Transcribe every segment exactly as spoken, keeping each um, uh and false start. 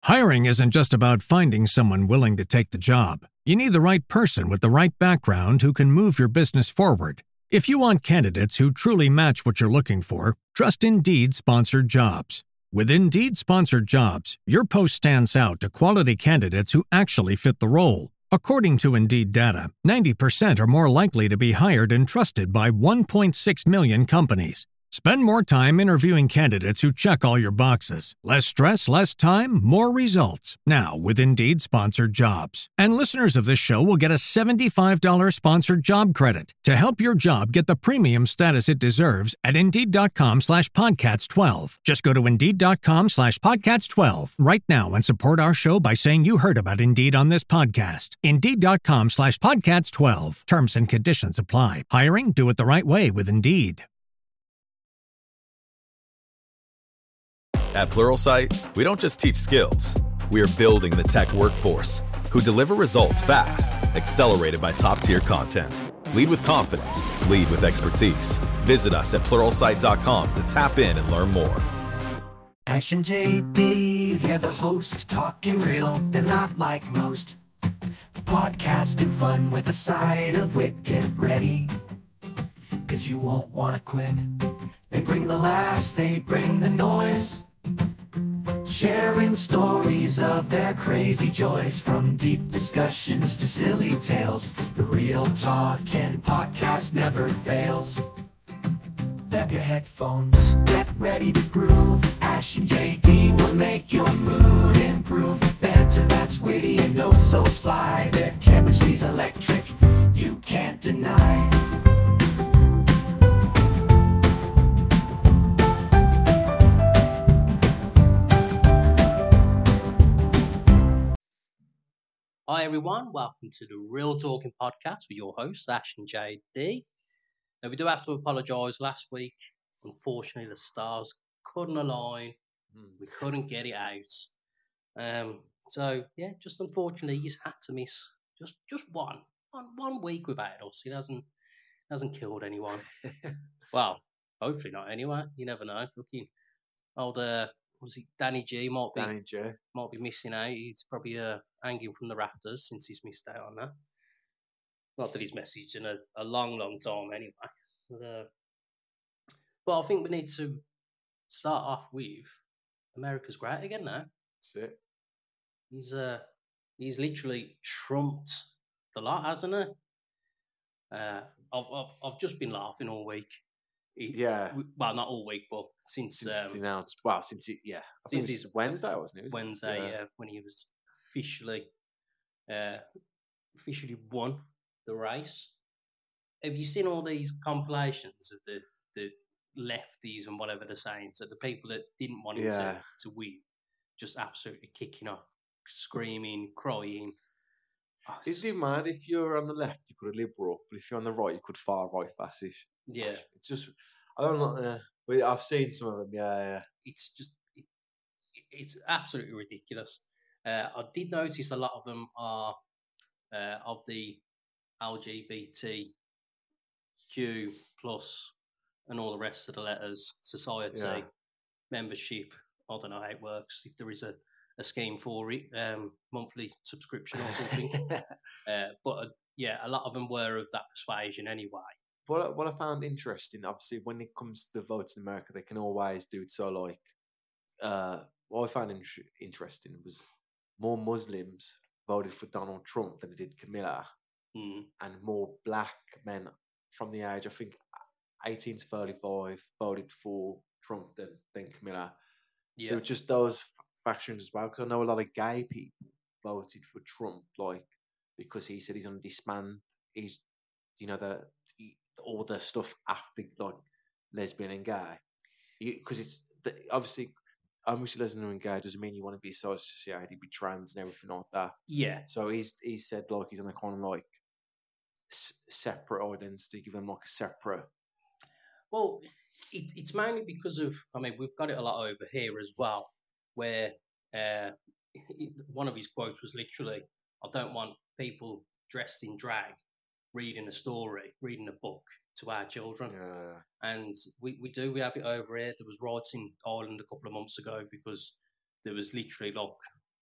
Hiring isn't just about finding someone willing to take the job. You need the right person with the right background who can move your business forward. If you want candidates who truly match what you're looking for, trust Indeed Sponsored Jobs. With Indeed Sponsored Jobs, your post stands out to quality candidates who actually fit the role. According to Indeed data, ninety percent are more likely to be hired and trusted by one point six million companies. Spend more time interviewing candidates who check all your boxes. Less stress, less time, more results. Now with Indeed Sponsored Jobs. And listeners of this show will get a seventy-five dollars sponsored job credit to help your job get the premium status it deserves at Indeed.com slash podcasts 12. Just go to Indeed.com slash podcasts 12 right now and support our show by saying you heard about Indeed on this podcast. Indeed.com slash podcasts 12. Terms and conditions apply. Hiring? Do it the right way with Indeed. At Pluralsight, we don't just teach skills. We are building the tech workforce who deliver results fast, accelerated by top-tier content. Lead with confidence. Lead with expertise. Visit us at pluralsight dot com to tap in and learn more. Ash and J D, they're the hosts talking real. They're not like most. Podcasting fun with a side of wit. Get ready, cause you won't want to quit. They bring the laughs, they bring the noise. Sharing stories of their crazy joys. From deep discussions to silly tales, the real talk and podcast never fails. Grab your headphones, get ready to groove. Ash and J D will make your mood improve. Banter that's witty and oh so sly. Their chemistry's electric, you can't deny. Hi everyone, welcome to the Real Talking Podcast with your hosts, Ash and J D. Now we do have to apologise. Last week, unfortunately, the stars couldn't align. Mm. We couldn't get it out. Um, so yeah, just unfortunately, he's had to miss just just one one, one week without us. It hasn't hasn't killed anyone. Well, hopefully not. Anyway, you never know. Fucking old uh, was it Danny G might be Danny G might be missing out. He's probably uh, hanging from the rafters since he's missed out on that. Not that he's messaged in a, a long, long time anyway. But, uh, but I think we need to start off with America's great again now. That's it. He's uh he's literally trumped the lot, hasn't he? Uh, I've, I've I've just been laughing all week. He, yeah. Well, not all week, but since since um, denounced. Well, since it, yeah, I since it's his Wednesday, wasn't it? Was Wednesday, it? yeah. uh, when he was officially uh, officially won the race. Have you seen all these compilations of the the lefties and whatever they're saying? So the people that didn't want him Yeah. to, to win, just absolutely kicking off, screaming, crying. Oh, Isn't it mad? If you're on the left, you could a liberal, but if you're on the right, you could far right fascist. yeah, It's just, I don't know. Uh, but I've seen some of them. Yeah, yeah. it's just it, it's absolutely ridiculous. Uh, I did notice a lot of them are uh, of the L G B T Q plus and all the rest of the letters, society, Yeah. membership. I don't know how it works. If there is a, a scheme for it, um, monthly subscription or something. uh, but uh, yeah, a lot of them were of that persuasion anyway. What what I found interesting, obviously, when it comes to votes in America, they can always do it. So, like, uh, what I found in- interesting was more Muslims voted for Donald Trump than they did Camilla, Mm. and more black men from the age, I think, eighteen to thirty-five voted for Trump than, than Camilla. Yeah. So just those f- factions as well, because I know a lot of gay people voted for Trump, like, because he said he's going to disband, he's, you know, the, he, all the stuff after, like, lesbian and gay. Because it's, the, obviously, obviously lesbian and gay doesn't mean you want to be associated with trans and everything like that. Yeah. So he's he said, like, he's on a kind of, like, s- separate identity, give them, like, a separate... Well, it, it's mainly because of, I mean, we've got it a lot over here as well, where uh, one of his quotes was literally, I don't want people dressed in drag reading a story, reading a book to our children. Yeah. And we, we do, we have it over here. There was riots in Ireland a couple of months ago because there was literally like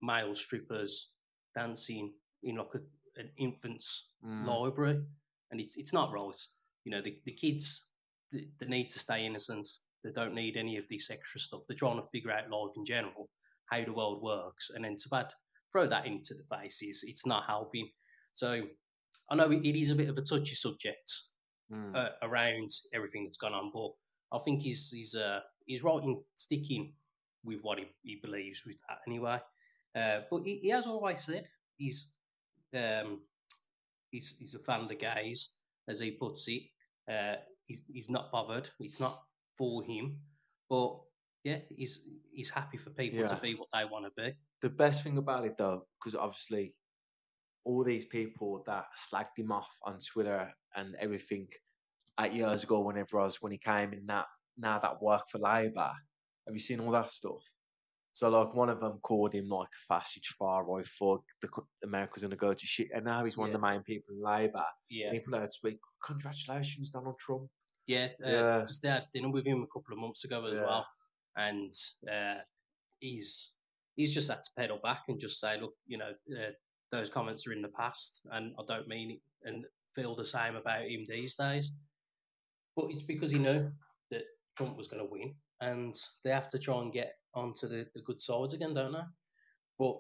male strippers dancing in like a, an infant's Mm. library, and it's it's not right. You know, the, the kids they, they need to stay innocent. They don't need any of this extra stuff. They're trying to figure out life in general, how the world works, and then to bad throw that into the faces, it's not helping. So I know it, it is a bit of a touchy subject Mm. uh, around everything that's gone on, but I think he's he's uh, he's right in sticking with what he, he believes with that anyway. Uh, but he, he has always said he's um, he's he's a fan of the gays, as he puts it. Uh, he's he's not bothered. It's not for him, but yeah, he's he's happy for people to Yeah. be what they want to be. The best thing about it, though, because obviously all these people that slagged him off on Twitter and everything eight years ago, whenever I was when he came in, that now that work for Labour, have you seen all that stuff? So like one of them called him like a fascist far right thug. The co- America's going to go to shit, and now he's one Yeah. of the main people in Labour. Yeah, And he put out a tweet, "Congratulations, Donald Trump." yeah, uh, Yeah. because they had dinner with him a couple of months ago as Yeah. well, and uh, he's he's just had to pedal back and just say, look, you know, uh, those comments are in the past, and I don't mean it, and feel the same about him these days. But it's because he knew that Trump was going to win, and they have to try and get onto the, the good sides again, don't they? But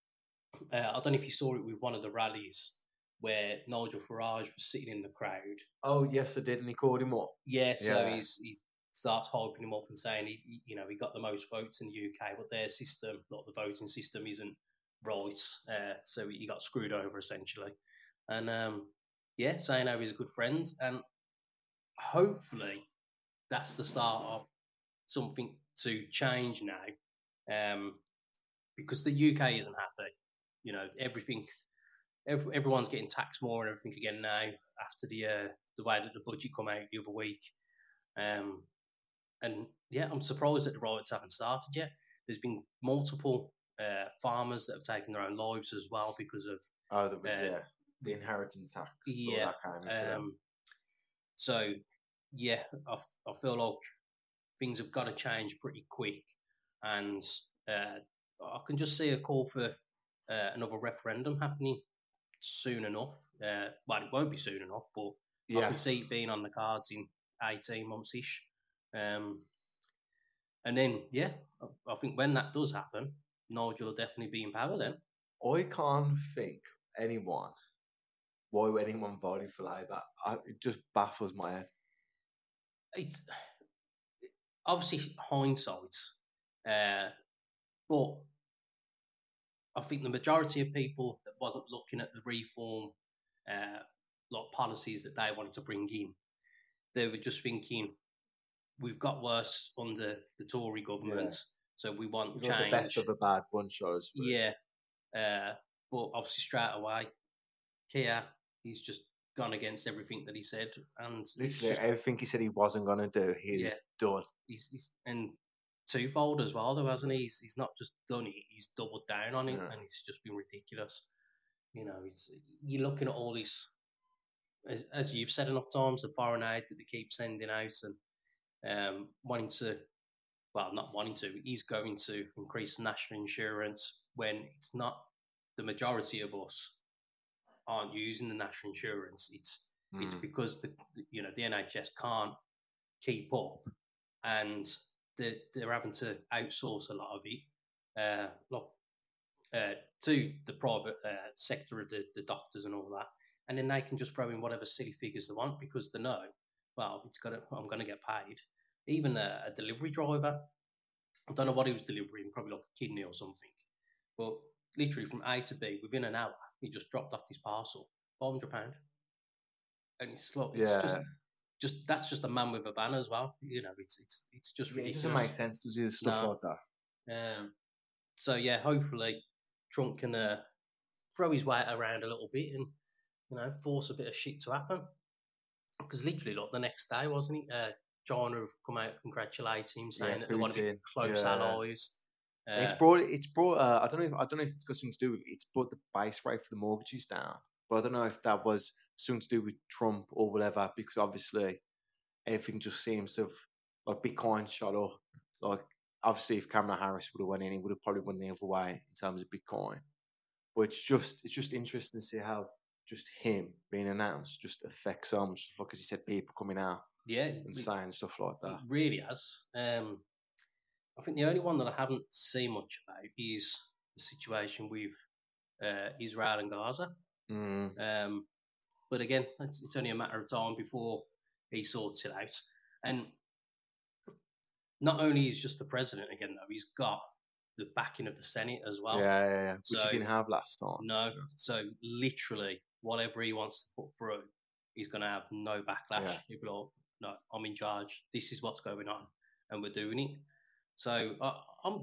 uh, I don't know if you saw it with one of the rallies where Nigel Farage was sitting in the crowd. Oh yes, I did, and he called him up. Yeah, so Yeah. he's he starts hyping him up and saying he, he, you know, he got the most votes in the U K, but their system, not the voting system, isn't right. Uh, so he got screwed over essentially, and um, yeah, saying how he's a good friend, and hopefully that's the start of something to change now, um, because the U K isn't happy. You know, everything, every, everyone's getting taxed more and everything again now after the uh, the way that the budget come out the other week. Um, and yeah, I'm surprised that the riots haven't started yet. There's been multiple uh, farmers that have taken their own lives as well because of Oh, the, Uh, yeah, the inheritance tax. all yeah. that kind of thing. Um, so yeah, I, f- I feel like things have got to change pretty quick, and uh, I can just see a call for uh, another referendum happening soon enough. Uh, well, it won't be soon enough, but I Yeah, can see it being on the cards in eighteen months ish. Um, and then, yeah, I, I think when that does happen, Nigel will definitely be in power then. I can't think anyone why anyone voted for Labour. I, it just baffles my head. It's obviously hindsight, uh, but I think the majority of people that wasn't looking at the reform, uh, like policies that they wanted to bring in, they were just thinking, we've got worse under the Tory government, so we want We've change. got the best of a bad bunch, I suppose. Yeah, uh, but obviously straight away, Keir, he's just gone against everything that he said, and it's Literally just- everything he said he wasn't going to do, he's Yeah. done. he's, he's and twofold as well, though, hasn't he? He's, he's not just done it; he's doubled down on it, Yeah. and it's just been ridiculous. You know, it's you're looking at all these, as, as you've said enough times, the foreign aid that they keep sending out, and um, wanting to, well, not wanting to, he's going to increase national insurance when it's not the majority of us aren't using the national insurance. It's it's Mm. because the you know the N H S can't keep up, and they're, they're having to outsource a lot of it, uh, look, uh, to the private uh, sector of the, the doctors and all that, and then they can just throw in whatever silly figures they want because they know, well, it's got to, I'm going to get paid. Even a, a delivery driver, I don't know what he was delivering, probably like a kidney or something, but literally from A to B within an hour, he just dropped off this parcel, four hundred pound, and it's like it's Yeah. just. Just that's just a man with a banner as well. You know, it's it's it's just Yeah, it ridiculous. doesn't make sense to do stuff No. like that. Um, so yeah, hopefully Trump can uh, throw his weight around a little bit and you know force a bit of shit to happen. Because literally, like the next day, wasn't it? Uh, China have come out congratulating him, saying Yeah, that they want to be Putin, close yeah. allies. Uh, it's brought. It's brought. Uh, I don't know. If, I don't know if it's got something to do with. It's brought the base rate for the mortgages down. But I don't know if that was something to do with Trump or whatever. Because obviously, everything just seems to have like Bitcoin shot up. Like obviously, if Kamala Harris would have won in, he would have probably won the other way in terms of Bitcoin. But it's just it's just interesting to see how just him being announced just affects so much stuff, because he said people coming out Yeah, and it, saying stuff like it that. really has. Um, I think the only one that I haven't seen much about is the situation with uh, Israel and Gaza. Mm. Um, but again, it's, it's only a matter of time before he sorts it out. And not only is just the president again, though, he's got the backing of the Senate as well. Yeah, yeah, yeah. Which So- he didn't have last time. No, so literally whatever he wants to put through, he's going to have no backlash. Yeah. He'll be like, no, I'm in charge. This is what's going on, and we're doing it. So uh, I'm,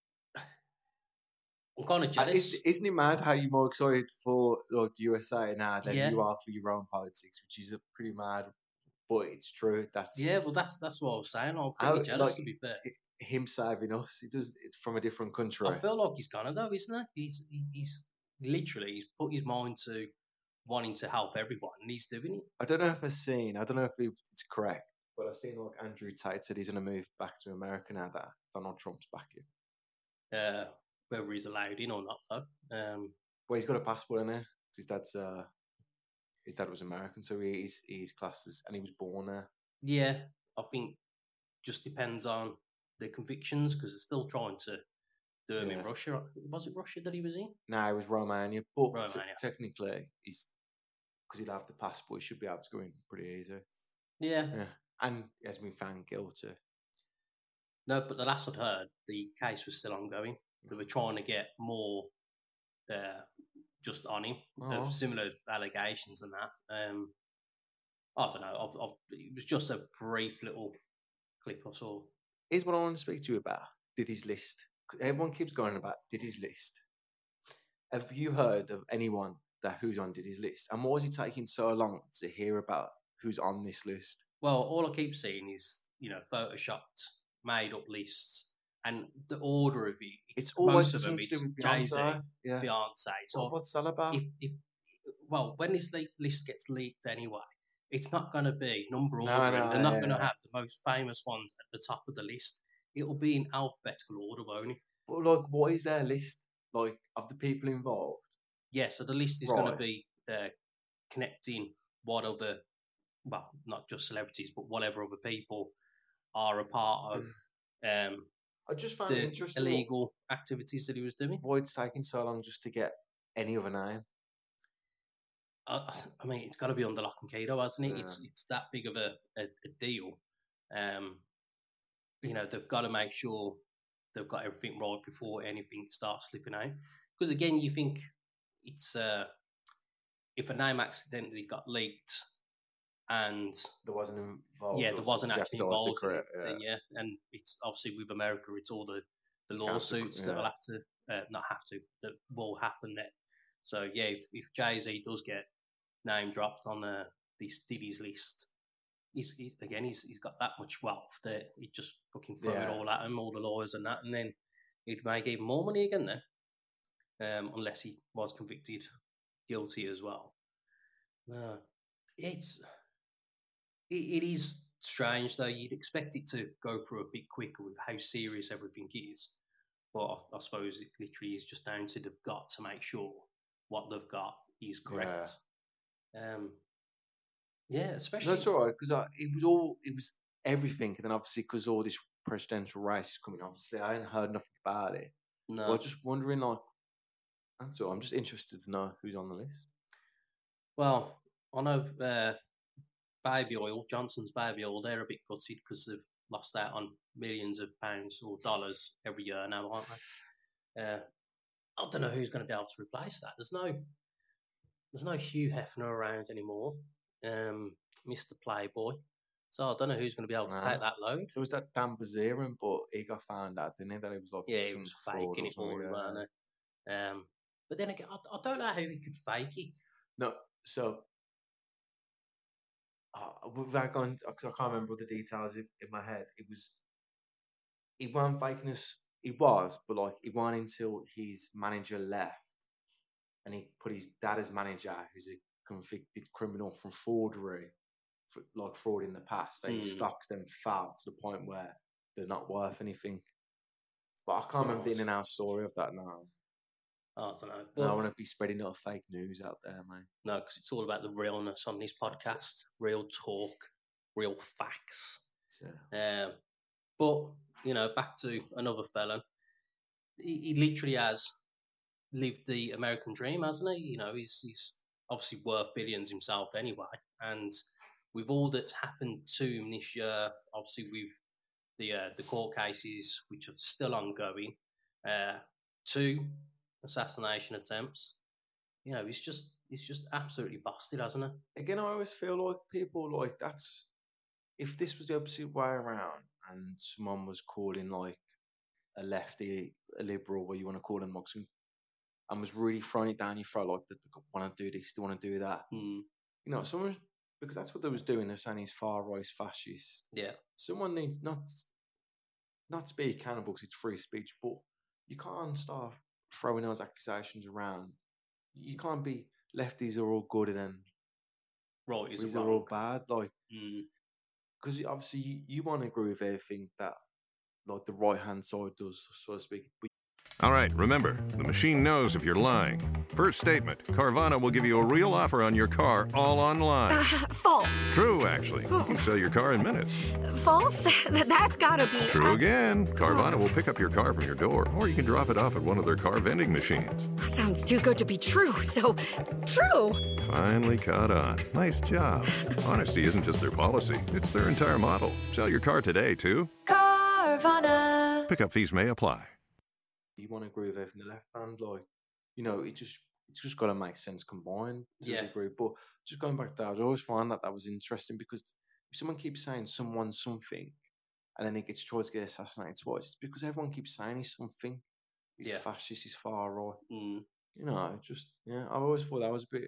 I'm kind of Uh, jealous. is- Isn't it mad how you're more excited for like the U S A now than Yeah. you are for your own politics, which is a pretty mad, but it's true. That's Yeah, well, that's that's what I was saying. I'm How- pretty jealous, like, to be fair. him saving us. He does it from a different country. I feel like he's gonna though, isn't he? He's he, he's literally he's put his mind to wanting to help everyone, and he's doing it. I don't know if I've seen. I don't know if it's correct, but I've seen like Andrew Tate said he's going to move back to America now that Donald Trump's back in. Uh, whether he's allowed in or not, though. Um, Well, he's got a passport in there. His dad's uh, his dad was American, so he's he's classed as, and he was born there. yeah, I think just depends on the convictions because they're still trying to do him in Yeah. Russia. Was it Russia that he was in? No, it was Romania, but te- Romania. technically, he's because he'd have the passport, he should be able to go in pretty easy. Yeah. Yeah, and he has been found guilty. No, but the last I'd heard, the case was still ongoing. They were trying to get more uh, just on him Oh. of similar allegations and that. Um, I don't know. I've, I've, it was just a brief little clip I saw. Here's what I want to speak to you about. Did his list? Everyone keeps going about did his list. Have you heard of anyone that who's on did his list? And why is it taking so long to hear about who's on this list? Well, all I keep seeing is, you know, photoshopped, made up lists, and the order of it. It's always most of them. something to It's do with Jay Z, Beyonce. Yeah. Beyonce. So What, what's that about? if, if well, when this le- list gets leaked anyway, it's not going to be number No, ordering. no, They're not yeah, going to yeah. have the most famous ones at the top of the list. It'll be in alphabetical order, won't it? But like, what is their list like of the people involved? Yeah, so the list is going to Right. be uh, connecting what other, well, not just celebrities, but whatever other people are a part of um, I just found it the interesting. what- illegal activities that he was doing. Why it's taking so long just to get any other name? I, I mean, it's got to be under lock and key, though, hasn't it? It's Yeah. it's that big of a, a, a deal. Um, you know, they've got to make sure they've got everything right before anything starts slipping out. Because again, you think it's uh, if a name accidentally got leaked and There wasn't involved. yeah, or there wasn't actually jeopardised the involved in it, career, then yeah, and it's obviously with America, it's all the the Counter- lawsuits that will yeah. have to uh, not have to that will happen then. So yeah, if, if Jay Z does get name dropped on uh, this Diddy's list, he's, he's again he's he's got that much wealth that he just fucking throw Yeah. it all at him, all the lawyers and that, and then he'd make even more money again then, um, unless he was convicted guilty as well. Uh, it's it, it is strange though. You'd expect it to go through a bit quicker with how serious everything is, but I, I suppose it literally is just down to they've got to make sure what they've got is correct. Um, yeah, especially That's all right because it was all it was everything, and then obviously because all this presidential race is coming, obviously I hadn't heard nothing about it. no. But I was just wondering, like, that's all. I'm just interested to know who's on the list. Well, I know uh, Baby Oil, Johnson's Baby Oil, they're a bit gutted because they've lost out on millions of pounds or dollars every year now, aren't they? Uh, I don't know who's going to be able to replace that. There's no, there's no Hugh Hefner around anymore, um, Mister Playboy. So I don't know who's going to be able to No. take that load. There was that Dan Bazarian, but he got found out, didn't he? That he was like Yeah, he some was fraud or faking it all, something, yeah. weren't he? Um, but then again, I, I don't know how he could fake it. No, so uh, without going, because I can't remember all the details in, in my head. It was he wasn't faking us. He was, but like he wasn't until his manager left, and he put his dad as manager, who's a convicted criminal from forgery, for, like fraud in the past. That his Hmm. stocks then fell to the point where they're not worth anything. But I can't remember the Nice. in and out story of that now. I don't know. I But don't want to be spreading no fake news out there, mate. no, because it's all about the realness on this podcast. Real talk, real facts. So, Um, but, you know, back to another felon. He, he literally has lived the American dream, hasn't he? You know, he's, he's obviously worth billions himself anyway. And with all that's happened to him this year, obviously with the uh, the court cases, which are still ongoing, uh, two assassination attempts, you know, he's just he's just absolutely busted, hasn't he? again, I always feel like people like that's if this was the opposite way around and someone was calling like a lefty, a liberal, what you want to call them, like some, and was really throwing it down your throat, like they want to do this, they want to do that. Mm, You know, someone because that's what they was doing. They're saying he's far right, fascist. yeah, Someone needs not not to be a cannibal because it's free speech, but you can't start throwing those accusations around. You can't be lefties are all good and then right is these wrong. are all bad. Like, Mm, because obviously you, you want to agree with everything that like the right hand side does, so to speak. But All right, remember, the machine knows if you're lying. First statement, Carvana will give you a real offer on your car all online. Uh, false. True, actually. You can sell your car in minutes. False? Th- That's gotta be. True uh, again. Carvana will pick up your car from your door, or you can drop it off at one of their car vending machines. Sounds too good to be true, so true. Finally caught on. Nice job. Honesty isn't just their policy, it's their entire model. Sell your car today, too. Carvana. Pickup fees may apply. you want to agree with everything the left hand, like you know, it just it's just got to make sense combined to Yeah. a degree. But just going back to that, I always find that that was interesting because if someone keeps saying someone something, and then he gets tries to get assassinated twice, it's because everyone keeps saying he's something. He's Yeah. fascist. He's far right. mm. You know, it just yeah. I've always thought that was a bit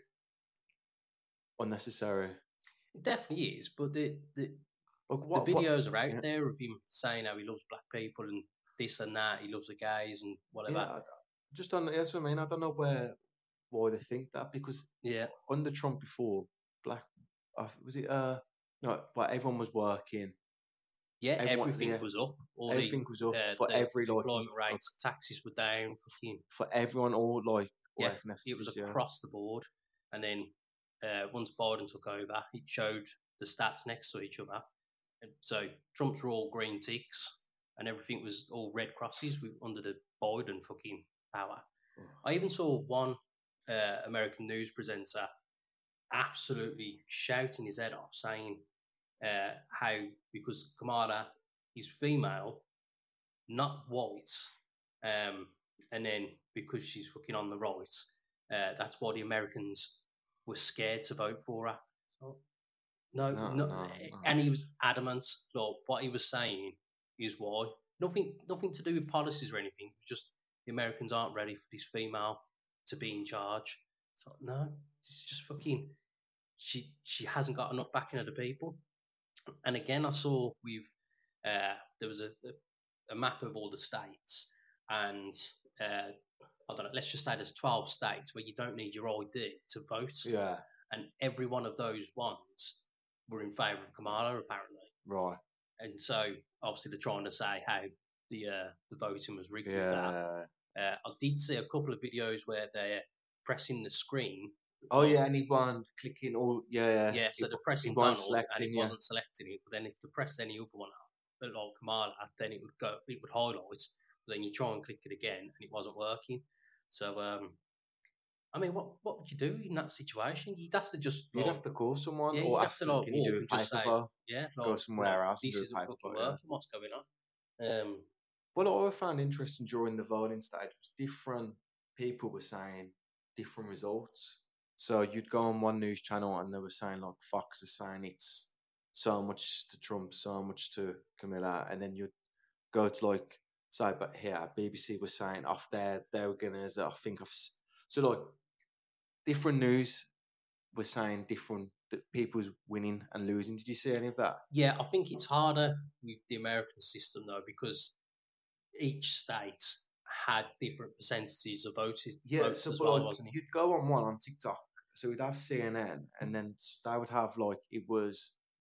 unnecessary. It definitely is, but the the, Like, what, the what- videos are out yeah. there of him saying how he loves black people and this and that. He loves the gays and whatever. Yeah, I- I just don't. That's what I mean. I don't know where why they think that because Yeah, under Trump before, black uh, was it? Uh, no, but everyone was working. yeah. Everyone- everything yeah. was up. All Everything the, was up uh, for the every like, employment like, rates, taxes were down. Fucking for everyone. All like yeah, working it was ethics, yeah. across the board. And then uh, once Biden took over, it showed the stats next to each other. And so Trump's were all green ticks, and everything was all red crosses with, under the Biden fucking power. I even saw one uh, American news presenter absolutely shouting his head off, saying uh, how because Kamala is female, not white, um, and then because she's fucking on the right, uh, that's why the Americans were scared to vote for her. So, no, No, no, no, eh, no. and he was adamant. Like what he was saying is why nothing, nothing to do with policies or anything. Just the Americans aren't ready for this female to be in charge. So no, it's just fucking. She she hasn't got enough backing of the people. And again, I saw with uh, there was a, a a map of all the states, and uh, I don't know. Let's just say there's twelve states where you don't need your I D to vote, Yeah, and every one of those ones were in favour of Kamala apparently. right. And so obviously they're trying to say how the uh, the voting was rigged. With that. Yeah. Uh, I did see a couple of videos where they're pressing the screen. Oh yeah, anyone clicking all yeah yeah. Yeah, so It- they're pressing it weren't Donald and it selecting, yeah. wasn't selecting it. But then if they press any other one up, like Kamala, then it would go, it would highlight. But then you try and click it again and it wasn't working. So, um, I mean, what what would you do in that situation? You'd have to just You'd like, have to call someone yeah, or you'd have ask to them, like can you walk do a and just paper say, vote? yeah, go like, somewhere no, else and This do a isn't paper fucking vote, yeah. working. What's going on? Um, Well, what I found interesting during the voting stage was different people were saying different results. So you'd go on one news channel and they were saying like Fox is saying it's so much to Trump, so much to Camilla, and then you'd go to like say, but here B B C was saying off there they were gonna, I think of so like different news was saying different that people's winning and losing. Did you see any of that? yeah, I think it's harder with the American system though because each state had different percentages of votes, Yeah, votes so as but well, like, wasn't it? you'd go on one on TikTok, so we'd have C N N, and then they would have like it was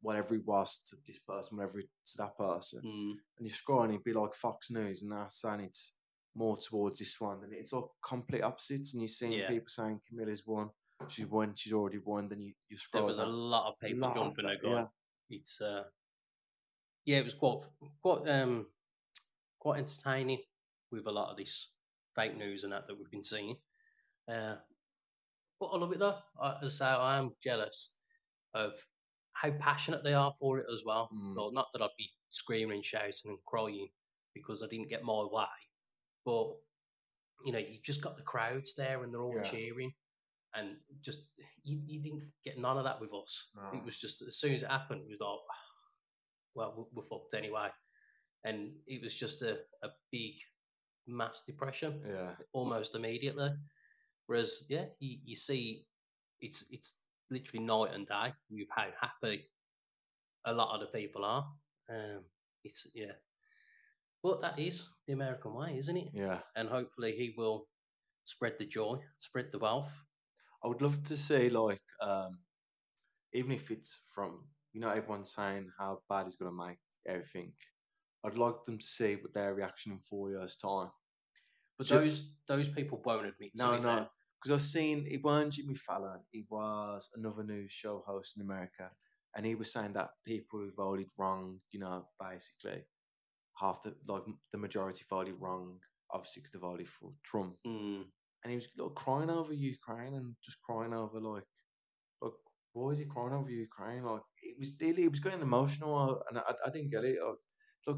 whatever it was to this person, whatever it to that person. Mm. And you scroll and it'd be like Fox News and that's saying it's more towards this one. And it's all complete opposites. And you're seeing Yeah. people saying Camilla's won, she's won, she's already won. Then you, you scroll. There was a down. lot of people Lot of jumping the that, gun. yeah. It's uh, yeah, it was quite quite um quite entertaining with a lot of this fake news and that that we've been seeing. Uh, but I love it though. I, as I say, I am jealous of how passionate they are for it as well. Mm. Well, not that I'd be screaming and shouting and crying because I didn't get my way, but you know, you just got the crowds there and they're all Yeah. cheering, and just you, you didn't get none of that with us. No. It was just as soon as it happened, it was like, well, we're, we're fucked anyway, and it was just a, a big mass depression Yeah. almost immediately. Whereas, yeah, you, you see, it's it's literally night and day with how happy a lot of the people are. Um, it's yeah, but that is the American way, isn't it? Yeah. And hopefully, he will spread the joy, spread the wealth. I would love to see, like, um, even if it's from, you know, everyone's saying how bad he's going to make everything. I'd like them to see what their reaction in four years' time. But Ju- those those people won't admit to No, it. no. now. Because I've seen, it wasn't Jimmy Fallon, it was another news show host in America. And he was saying that people who voted wrong, you know, basically, half the, like, the majority voted wrong, obviously, because they voted for Trump. Mm, And he was like, crying over Ukraine and just crying over, like, like, why is he crying over Ukraine? Like, it was really, it was getting emotional, and I, I didn't get it. Like, look,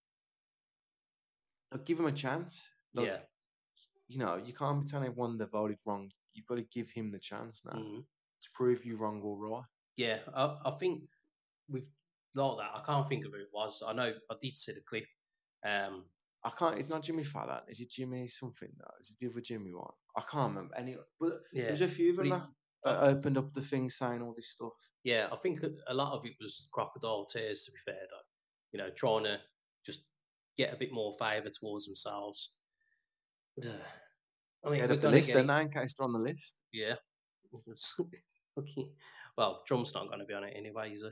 like, give him a chance. Like, yeah. you know, you can't be telling everyone they voted wrong. You've got to give him the chance now Mm. to prove you wrong or right. Yeah, I, I think with like that, I can't think of who it was. I know I did see the clip. Um, I can't. It's not Jimmy Fallon. Is it Jimmy something? No, is it the other Jimmy one? I can't remember any. But yeah, there's a few of them But that, he- that opened up the thing saying all this stuff. yeah. I think a lot of it was crocodile tears. To be fair, though, you know, trying to just get a bit more favour towards themselves. But, uh, I mean, Head we're up the gonna list, get then it- now, in case they're on the list. Yeah. Okay. Well, Trump's not going to be on it anyway, is he?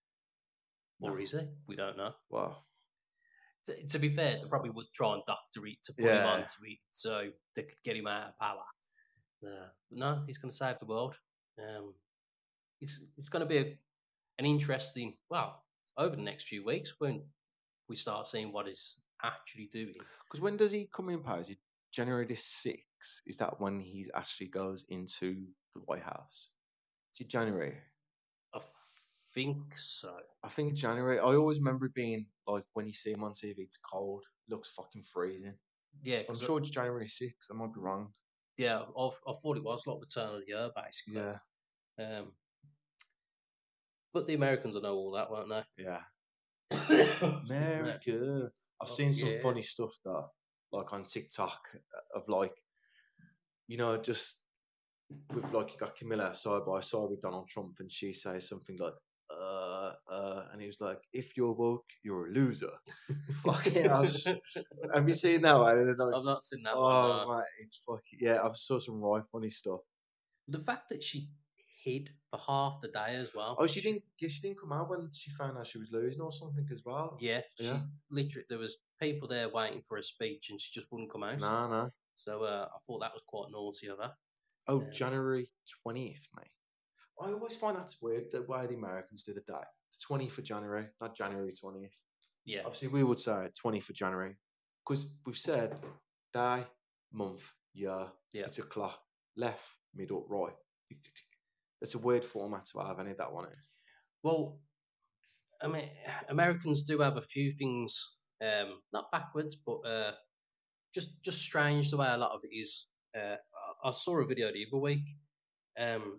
Or No. is he? We don't know. Well, To, to be fair, they probably would try and doctor it to put him Yeah. onto it so they could get him out of power. Uh, but no, he's going to save the world. Um, it's it's going to be a, an interesting, well, over the next few weeks when we start seeing what he's actually doing. because when does he come in power? Is it January the sixth? Is that when he actually goes into the White House? Is it January? I think so. I think it's January. I always remember it being like when you see him on T V, it's cold, looks fucking freezing. Yeah, I'm 'cause sure it's January sixth. I might be wrong. yeah, I, I thought it was like the turn of the year, basically. Yeah, Um, but the Americans will know all that, won't they? yeah. Yeah. America. I've Oh, seen some yeah. funny stuff though, like on TikTok, uh, of like, you know, just with like you got Camilla side by side with Donald Trump, and she says something like, "Uh, uh," and he was like, "If you're woke, you're a loser." Fucking hell. Have you seen that one? And they're like, I've not seen that oh, one. No. mate, it's fucking yeah. I've saw some right funny stuff. The fact that she hid for half the day as well. Oh, she didn't. Yeah, she didn't come out when she found out she was losing or something as well. Yeah, she Yeah. literally there was people there waiting for a speech, and she just wouldn't come out. No, no. So uh, I thought that was quite naughty of her. Oh, Yeah. January twentieth, mate. I always find that's weird the way the Americans do the date. The twentieth of January, not January twentieth. Yeah, Obviously, we would say twentieth of January because we've said day, month, year. Yeah. It's a clock. Left, middle, right. Tick, tick, tick. It's a weird format to have, any that one is. well, I mean, Americans do have a few things, um, not backwards, but uh, just just strange the way a lot of it is. Uh, I, I saw a video the other week. Um,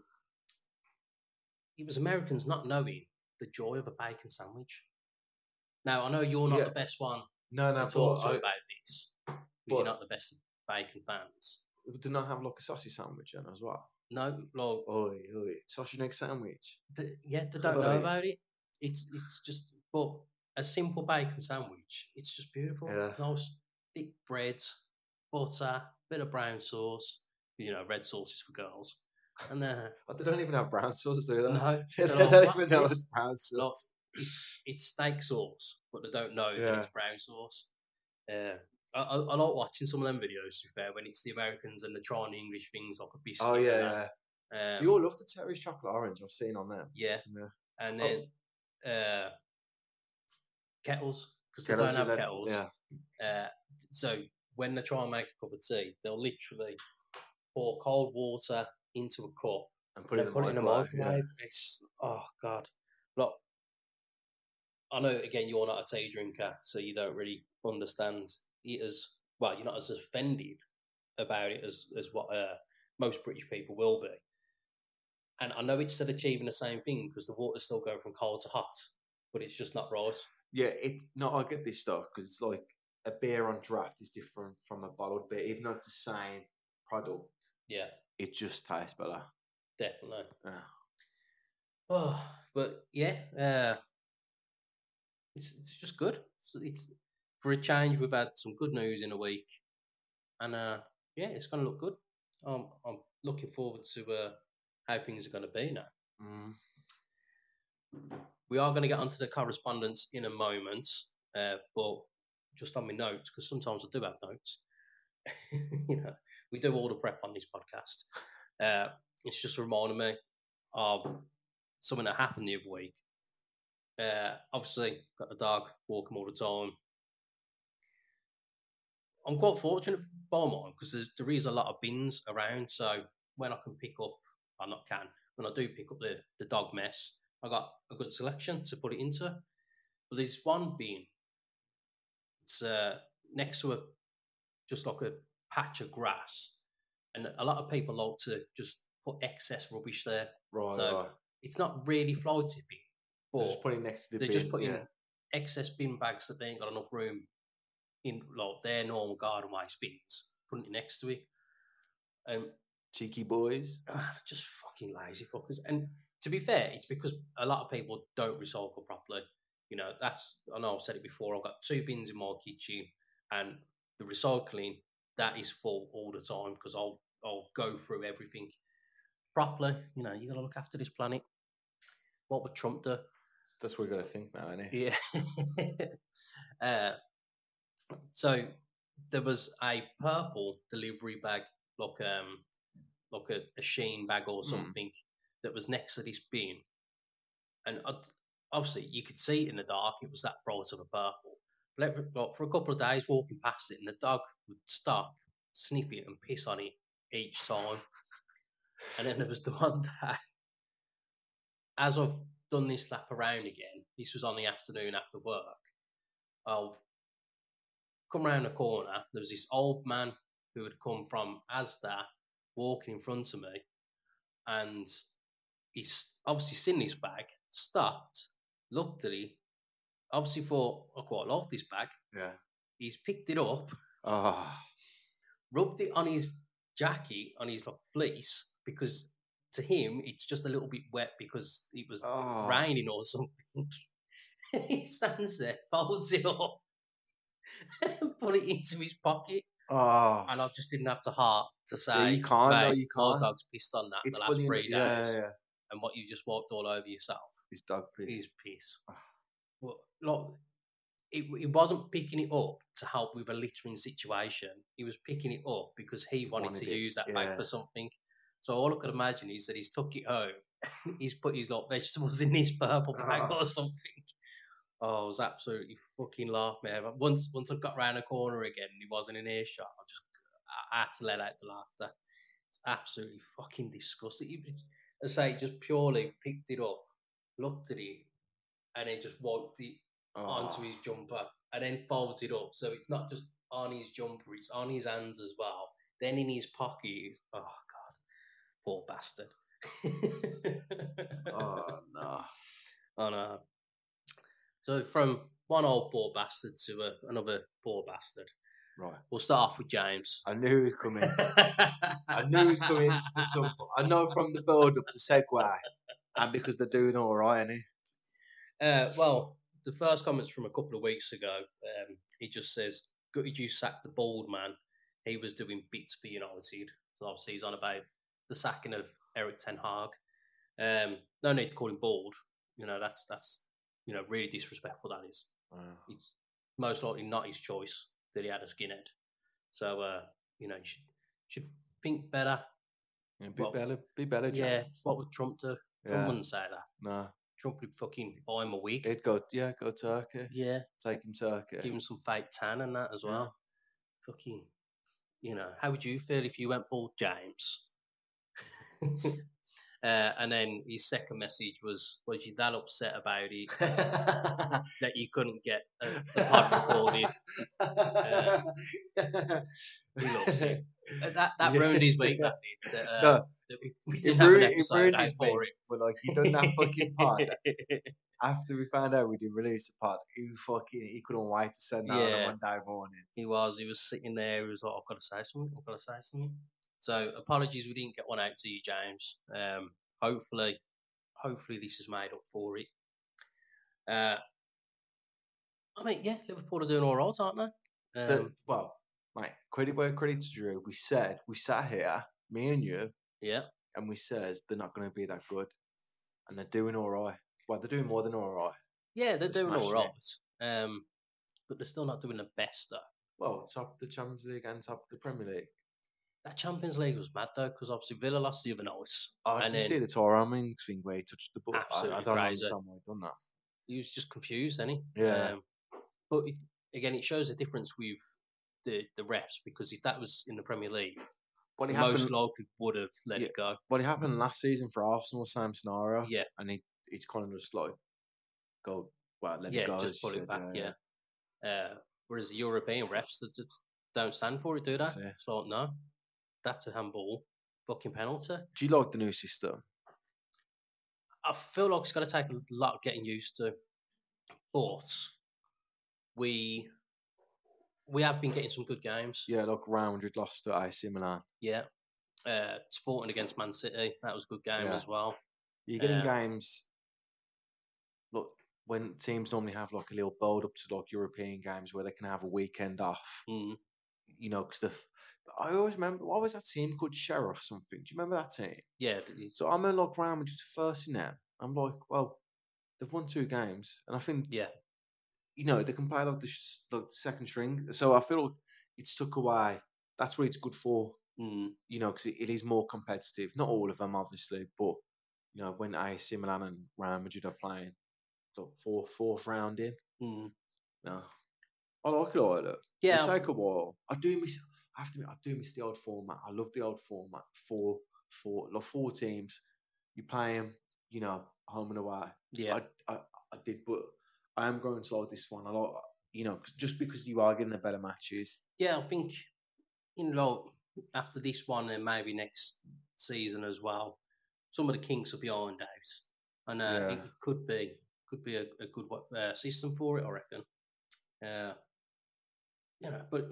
it was Americans not knowing the joy of a bacon sandwich. Now I know you're not Yeah. the best one No, to no, talk but to I, about this because but- you're not the best bacon fans. do not have like a sausage sandwich then as well. No, like Oi, oi, sausage and egg sandwich. the, yeah, they don't know Right. about it. It's it's just but a simple bacon sandwich. It's just beautiful. Yeah. Nice thick breads, butter, bit of brown sauce. You know, red sauce is for girls. And uh, Oh, they don't even have brown sauce, do they? no, they they're don't like, even "What's know this?" it's brown sauce. Look, it's, it's steak sauce, but they don't know that Yeah. it's brown sauce. Yeah. I, I, I like watching some of them videos, to be fair, when it's the Americans and they're trying English things like a biscuit. Oh, yeah, and yeah. that. Um, They all love the Terry's chocolate orange. I've seen on them. yeah. Yeah. And Oh. then uh, kettles, because they Kettles, don't have yeah, kettles. Yeah. Uh, so when they try and make a cup of tea, they'll literally pour cold water into a cup And put and it then in the put it in a microwave. microwave. It's, oh, God. Look, I know, again, you're not a tea drinker, so you don't really understand it as, well, you're not as offended about it as, as what uh, most British people will be. And I know it's still achieving the same thing because the water's still going from cold to hot, but it's just not right. Yeah, it's no, I get this stuff because it's like a beer on draft is different from a bottled beer, even though it's the same product. Yeah, It just tastes better. definitely. Yeah. Oh, but yeah, uh, it's it's just good. It's, it's for a change. We've had some good news in a week, and uh, yeah, it's going to look good. Um, I'm looking forward to uh, how things are going to be now. Mm. We are going to get onto the correspondence in a moment, uh, but just on my notes, because sometimes I do have notes. You know, we do all the prep on this podcast. Uh, it's just reminding me of something that happened the other week. Uh, obviously, got a dog, walk him all the time. I'm quite fortunate by mine because there is a lot of bins around. So when I can pick up, I not can, when I do pick up the, the dog mess, I got a good selection to put it into. But there's one bin. It's uh, next to a just like a patch of grass, and a lot of people like to just put excess rubbish there. Right, So right. it's not really fly tipping, but They're just putting next to the they're bin. just putting yeah. excess bin bags that they ain't got enough room in, like their normal garden waste bins, putting it next to it. Um, Cheeky boys. ah, just fucking lazy fuckers. And to be fair, it's because a lot of people don't recycle properly. You know, that's, I know I've said it before, I've got two bins in my kitchen, and the recycling, that is full all the time because I'll I'll go through everything properly. You know, you got to look after this planet. What would Trump do? That's what we got to think now, isn't it? Yeah. uh, so there was a purple delivery bag, like um, like a, a Sheen bag or something, mm. that was next to this bin, and I'd, obviously you could see it in the dark. It was that bright of a purple. But like, for a couple of days walking past it, and the dog would stop, sniff it, and piss on it each time. And then there was the one day, as I've done this lap around again, this was on the afternoon after work, I've come round the corner, there was this old man who had come from Asda walking in front of me, and he's obviously seen this bag, stopped, looked at it, obviously thought, I quite like this bag. Yeah. He's picked it up, Oh. rubbed it on his jacket, on his like fleece, because to him it's just a little bit wet because it was Oh. raining or something. He stands there, folds it up, and put it into his pocket. Oh. And I just didn't have the heart to say, Yeah, you can't, mate, no, you my can't. dog's pissed on that It's the last funny, three days. yeah, yeah. And what you just walked all over yourself His dog piss. is piss. Well, like, it, it wasn't picking it up to help with a littering situation. He was picking it up because he wanted, Wanted to it, use that yeah. bag for something. So all I could imagine is that he's took it home. He's put his like vegetables in this purple bag Oh. or something. Oh, I was absolutely fucking laughing. But once once I got round the corner again and he wasn't in earshot, I just I had to let out the laughter. It's absolutely fucking disgusting. He, I say, just purely picked it up, looked at it, and then just wiped it Oh. onto his jumper, and then folds it up. So it's not just on his jumper; it's on his hands as well. Then in his pocket. Oh God, poor bastard. Oh, no. Oh no. So from one old poor bastard to a, another poor bastard. Right. We'll start off with James. I knew he was coming. I knew he was coming for some. I know from the build up to segue, and because they're doing all right, ain't he? Uh, well, the first comment's from a couple of weeks ago. Um, he just says, "Gutted you sacked the bald man. He was doing bits for United." So obviously he's on about the sacking of Eric Ten Hag. Um, no need to call him bald. You know, that's that's you know really disrespectful. That is. Wow. It's most likely not his choice that he had a skinhead. So uh, you know, you should should think better. Yeah, be Well, better, be better, Jack. Yeah, what would Trump do? Trump Yeah. wouldn't say that. No, Trump would fucking buy him a wig. he'd go, yeah, go Turkey. Yeah, Take him Turkey. give him some fake tan and that as well. Fucking, you know, how would you feel if you went bald, James? uh, and then his second message was, was you that upset about it that you couldn't get a, the pod recorded? Uh, he loves it. Uh, That that Yeah. ruined his week. That did. That, uh, No, that we, we It didn't have an ruined, it episode ruined out his for week, it. but like he done that fucking pod after we found out we didn't release the pod. He fucking he couldn't wait to send that Yeah. on a Monday morning. He was. He was sitting there. He was like, "I've got to say something. I've got to say something." So apologies, we didn't get one out to you, James. Um, hopefully, hopefully this is made up for it. Uh, I mean, yeah, Liverpool are doing all right, aren't they? Um, The, well, mate, credit where credit's due. We said we sat here, me and you, yeah, and we says they're not going to be that good, and they're doing all right. Well, they're doing more than all right. yeah, they're They're doing all smashing right. Um, but they're still not doing the best though. Well, top of the Champions League and top of the Premier League. That Champions League was mad though, because obviously Villa lost the other night. Oh, and did you then see the Tyrone Mings thing where he touched the ball? I, I Absolutely don't crazy. understand why he done that. he was just confused, then he? Yeah. Um, but it, again, it shows the difference with the the refs, because if that was in the Premier League, What he most happened, likely would have let Yeah. it go. what it happened last season for Arsenal, same scenario. Yeah, And he he's kind of just like go well, let yeah, it go. as just you put it said, back. Yeah. Uh, whereas the European refs that just don't stand for it, do they? That's it. It's like, no, that's a handball, fucking penalty. Do you like the new system? I feel like it's going to take a lot of getting used to, but we we have been getting some good games. Yeah, like Real Madrid lost to A C Milan. Yeah. Uh, Sporting against Man City, that was a good game Yeah. as well. You're getting Um, games. Look, when teams normally have like a little build up to like European games where they can have a weekend off, Mm. you know, because the. I always remember what was that team called Sheriff something? Do you remember that team? Yeah, it's- So I'm in like Real Madrid first in them. I'm like, well, they've won two games, and I think yeah, you know they can play like the, sh- like the second string. So I feel like it's took away. That's what it's good for, mm. you know, because it, it is more competitive. Not all of them, obviously, but you know when A C Milan and Real Madrid are playing, like fourth fourth round in. Mm. No, I like it like that. Yeah. It take a while. I do miss. I have to admit, I do miss the old format. I love the old format. Four, four, like four teams. You play them, you know, home and away. yeah, I, I, I did, but I am going to like this one. I like, you know, 'cause just because you are getting the better matches. yeah. I think in like after this one and maybe next season as well, some of the kinks will be ironed out, and uh, Yeah. it could be could be a, a good uh, system for it, I reckon. Uh, you know, but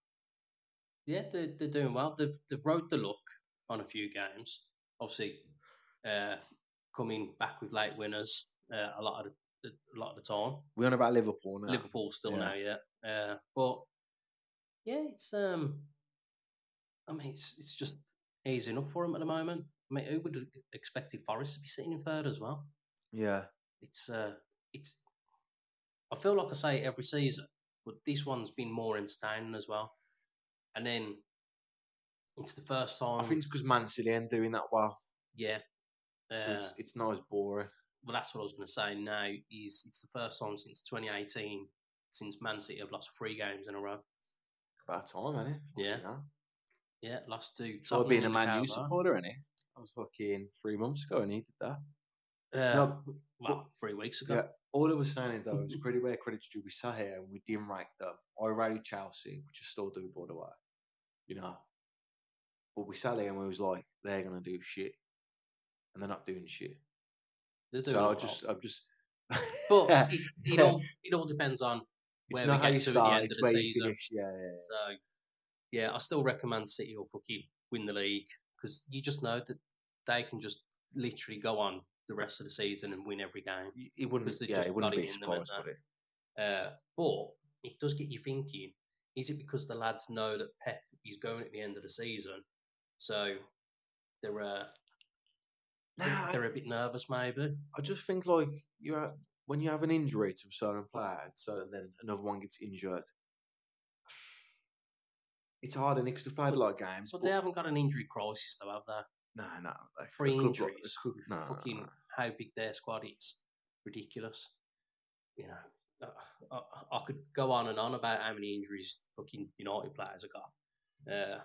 yeah, they're, they're doing well. They've they've rode the luck on a few games. Obviously, uh, coming back with late winners uh, a lot of the, a lot of the time. We're on about Liverpool now. Liverpool still Yeah. now, yeah. Uh, but yeah, it's um, I mean, it's it's just easing up for them at the moment. I mean, who would have expected Forest to be sitting in third as well? Yeah. It's uh, it's. I feel like I say it every season, but this one's been more entertaining as well. And then it's the first time. I think it's because Man City ain't doing that well. yeah. Uh, So it's, it's not as boring. well, that's what I was going to say. Now is it's the first time since twenty eighteen since Man City have lost three games in a row. About time, ain't it? Yeah. You know? Yeah, lost to. So Tottenham being a in the Man U Carabao. supporter, ain't it? I was fucking three months ago and he did that. Uh, No, well, three weeks ago. Yeah. All I was saying is, though, is credit where credit's due. We sat here and we didn't rank them. I rated Chelsea, which I still do, by the way. You know. But we sat here and we was like, they're going to do shit. And they're not doing shit. They're doing So all I'll right. just, I'm just. But it, it all it all depends on It's where not we how get you to at start, the end it's of the where you season. finish. Yeah, yeah, yeah. So yeah, I still recommend City will fucking win the league, because you just know that they can just literally go on the rest of the season and win every game. He- He wouldn't, Because they yeah, just he wouldn't got be it in them, haven't surprised, would they? he? Uh, but it does get you thinking: is it because the lads know that Pep is going at the end of the season, so they're uh, Nah, they're, they're a bit nervous, maybe. I just think like you have, when you have an injury to a certain player, so and then another one gets injured, it's hard, and because they've played a lot of games. But they haven't got an injury crisis, though, have they? Nah, nah. Like, Three a club- injuries. a club- nah, Fucking nah. how big their squad is. Ridiculous. You know, I, I, I could go on and on about how many injuries fucking United players have got. Uh,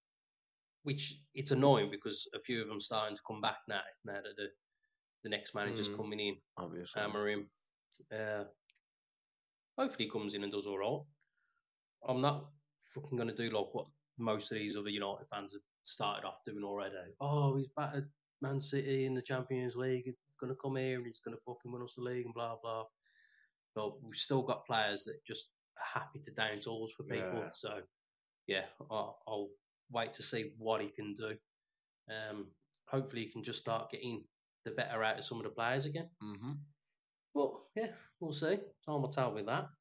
which it's annoying because a few of them starting to come back now. Now that the the next manager's Mm. coming in, Obviously. Amorim. Uh, hopefully he comes in and does all right. I'm not fucking going to do like what most of these other United fans have started off doing already. Oh, he's battered Man City in the Champions League. He's going to come here and he's going to fucking win us the league and blah, blah. But we've still got players that just are happy to down tools for people. Yeah. So, yeah, I'll, I'll wait to see what he can do. Um, hopefully he can just start getting the better out of some of the players again. Mm-hmm. Well, yeah, we'll see. Time will tell with that.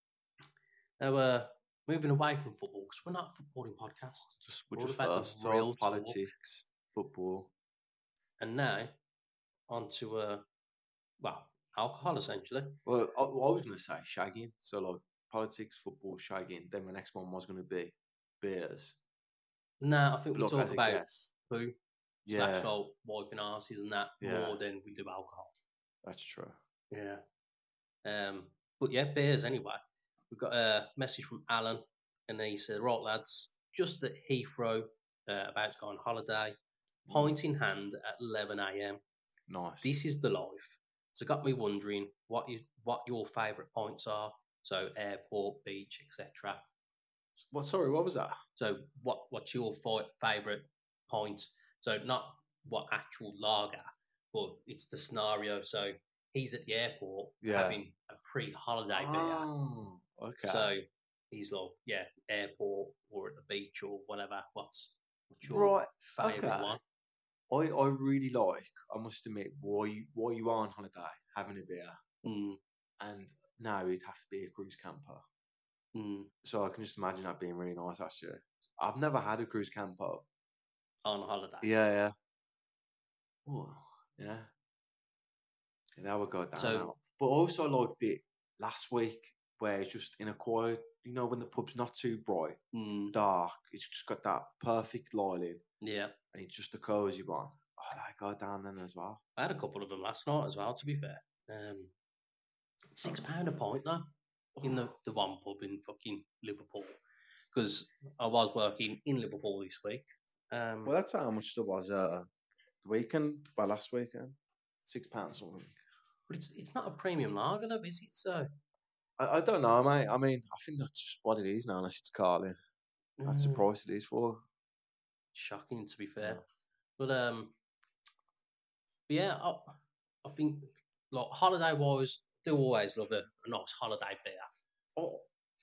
Now, uh, moving away from football, because we're not a footballing podcast. Just, we're All just about the first real talk, talk. politics, football. And now, on to, uh, well, alcohol, essentially. Well, I, I was going to say shagging. So, like, politics, football, shagging. Then my next one was going to be beers. Now, I think we Look, talk as a about guess. poo, Yeah. slash like wiping arses and that Yeah. more than we do alcohol. That's true. Yeah. Um, but yeah, beers anyway. We've got a message from Alan, and he said, right, lads, just at Heathrow, uh, about to go on holiday, pint in hand at eleven a.m. Nice. This is the life. So it got me wondering what you, what your favourite points are. So airport, beach, et cetera. What? Sorry, what was that? So what what's your fi- favourite points? So not what actual lager, but it's the scenario. So he's at the airport Yeah. having a pre-holiday beer. Oh, okay. So he's like, yeah, airport or at the beach or whatever. What's, what's your Right, favourite okay. one? I, I really like, I must admit, while you, while you are on holiday, having a beer, Mm, and now it'd have to be a cruise camper. mm, So I can just imagine that being really nice, actually. I've never had a cruise camper. on holiday. Yeah, yeah. Oh, yeah. Yeah, that would go down. So- now. But also liked it last week, where it's just in a quiet, you know, when the pub's not too bright, Mm, dark, it's just got that perfect lighting, yeah. and it's just a cozy one. Oh, that go down then as well. I had a couple of them last night as well, to be fair. Um, six pound a pint though, in the, the one pub in fucking Liverpool, because I was working in Liverpool this week. Um, Well, that's how much there was uh, the weekend, well, last weekend. Six pounds something. but it's it's not a premium lager though, is it? So I, I don't know, mate. I mean, I think that's just what it is now, unless it's Carling. That's the mm, price it is for. shocking, to be fair. Yeah. But um, but yeah, I, I think like holiday wise, do always love a, a nice holiday beer. Oh,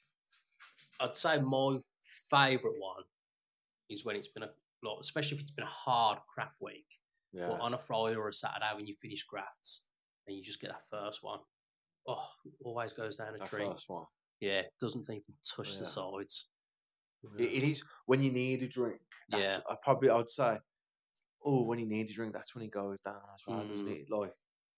I'd say my favourite one is when it's been a like, especially if it's been a hard crap week. yeah. But on a Friday or a Saturday when you finish grafts and you just get that first one, oh, always goes down a that treat. first one. Yeah, doesn't even touch the Yeah. sides. It, it is when you need a drink. That's, Yeah. I probably I would say, oh, when you need a drink, that's when it goes down as well, doesn't Mm. it? Like,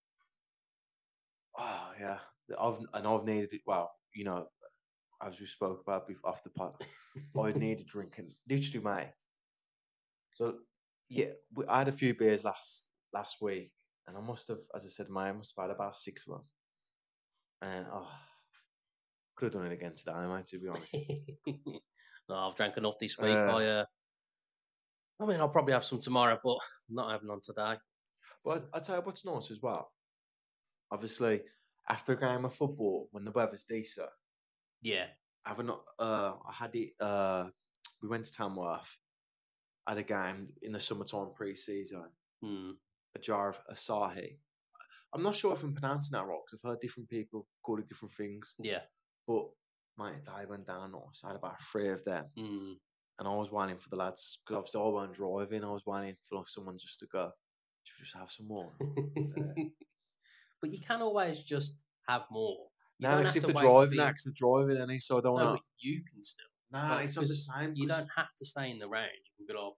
oh yeah, I've and I've needed it. Well, you know, as we spoke about before off the pod, I need a drink, and literally, mate. So yeah, we, I had a few beers last last week, and I must have, as I said, mate, I must have had about six of them, and oh, could have done it again today, mate. To be honest. No, I've drank enough this week. Uh, I, uh, I mean, I'll probably have some tomorrow, but I'm not having none today. But I'd say what's nice as well. Obviously, after a game of football, when the weather's decent, Yeah, having uh, I had it. Uh, we went to Tamworth, had a game in the summertime pre-season. mm, A jar of Asahi. I'm not sure if I'm pronouncing that right because I've heard different people call it different things. yeah, But mate, they went down nice. I had about three of them, mm, and I was waiting for the lads because obviously I weren't driving. I was waiting for like, someone just to go. Should we just have some more? But you can always just have more. You No, don't because have if to the wait to driving, be- that's the driving, then so I don't No, know. but you can still. Nah, Like, it's not the 'cause same. You 'cause- don't have to stay in the range. You can be like, oh,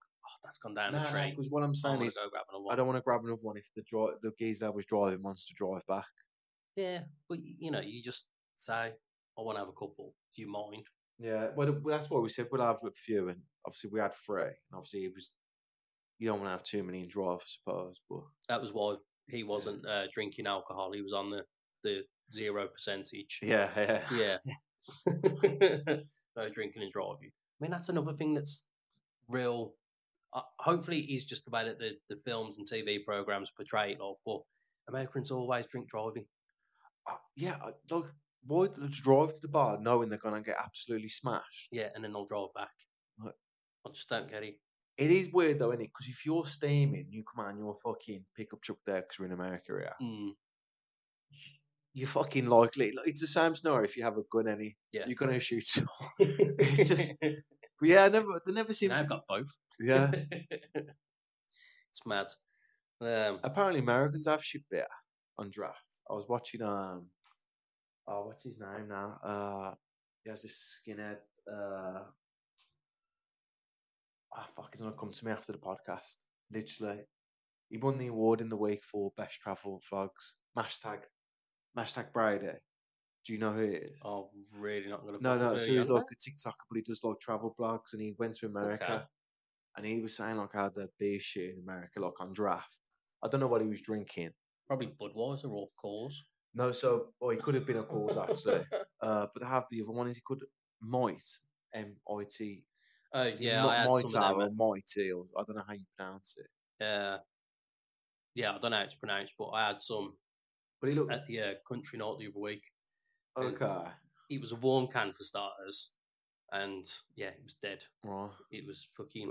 that's gone down Nah, the nah, tree. 'cause what I'm I saying wanna is, go grab another one. I don't want to grab another one if the dri- the geezer that was driving wants to drive back. Yeah, but y- you know, you just say, I want to have a couple. Do you mind? Yeah, well, th- that's what we said. We'll have a few, and obviously we had three. And obviously, it was you don't want to have too many in drive, I suppose. But That was why he wasn't uh, drinking alcohol. He was on the, the zero percentage. yeah, yeah, Yeah. No drinking and driving. I mean, that's another thing that's real. Uh, hopefully, he's just about it. The, the films and T V programs portray it like, well, Americans always drink driving. Uh, yeah. uh, Like, why do they drive to the bar knowing they're gonna get absolutely smashed? Yeah, and then they'll drive back. Like, I just don't get it. it is weird though, isn't it? Because if you're steaming, you come on your fucking pickup truck there because we're in America, yeah. Mm, You're fucking likely. like, It's the same scenario if you have a gun, any. yeah. You're gonna shoot someone. It's just, but yeah, I never. They never seem Now to. I've got both. Yeah. It's mad. Um, Apparently, Americans have shit better on draft. I was watching um, oh, what's his name now? Uh, he has this skinhead. Uh, ah, fuck, he's gonna come to me after the podcast. Literally, he won the award in the week for best travel vlogs. Hashtag, hashtag Brady. Do you know who he is? I'm really not going to. No, no. So he's like a TikToker, but he does like travel blogs, and he went to America, Okay. and he was saying like how the beer shit in America, like on draft. I don't know what he was drinking. Probably Budweiser or Coors. No, so or he could have been a cause actually, uh, but they have the other one. Is he could Might M I T? Oh Is it yeah, Mi- I had Might some of or them. Mighty, or I don't know how you pronounce it. Uh, yeah, I don't know how it's pronounced, but I had some But he looked at the uh, country night the other week. okay. It was a warm can for starters, and yeah, it was dead. Right. It was fucking.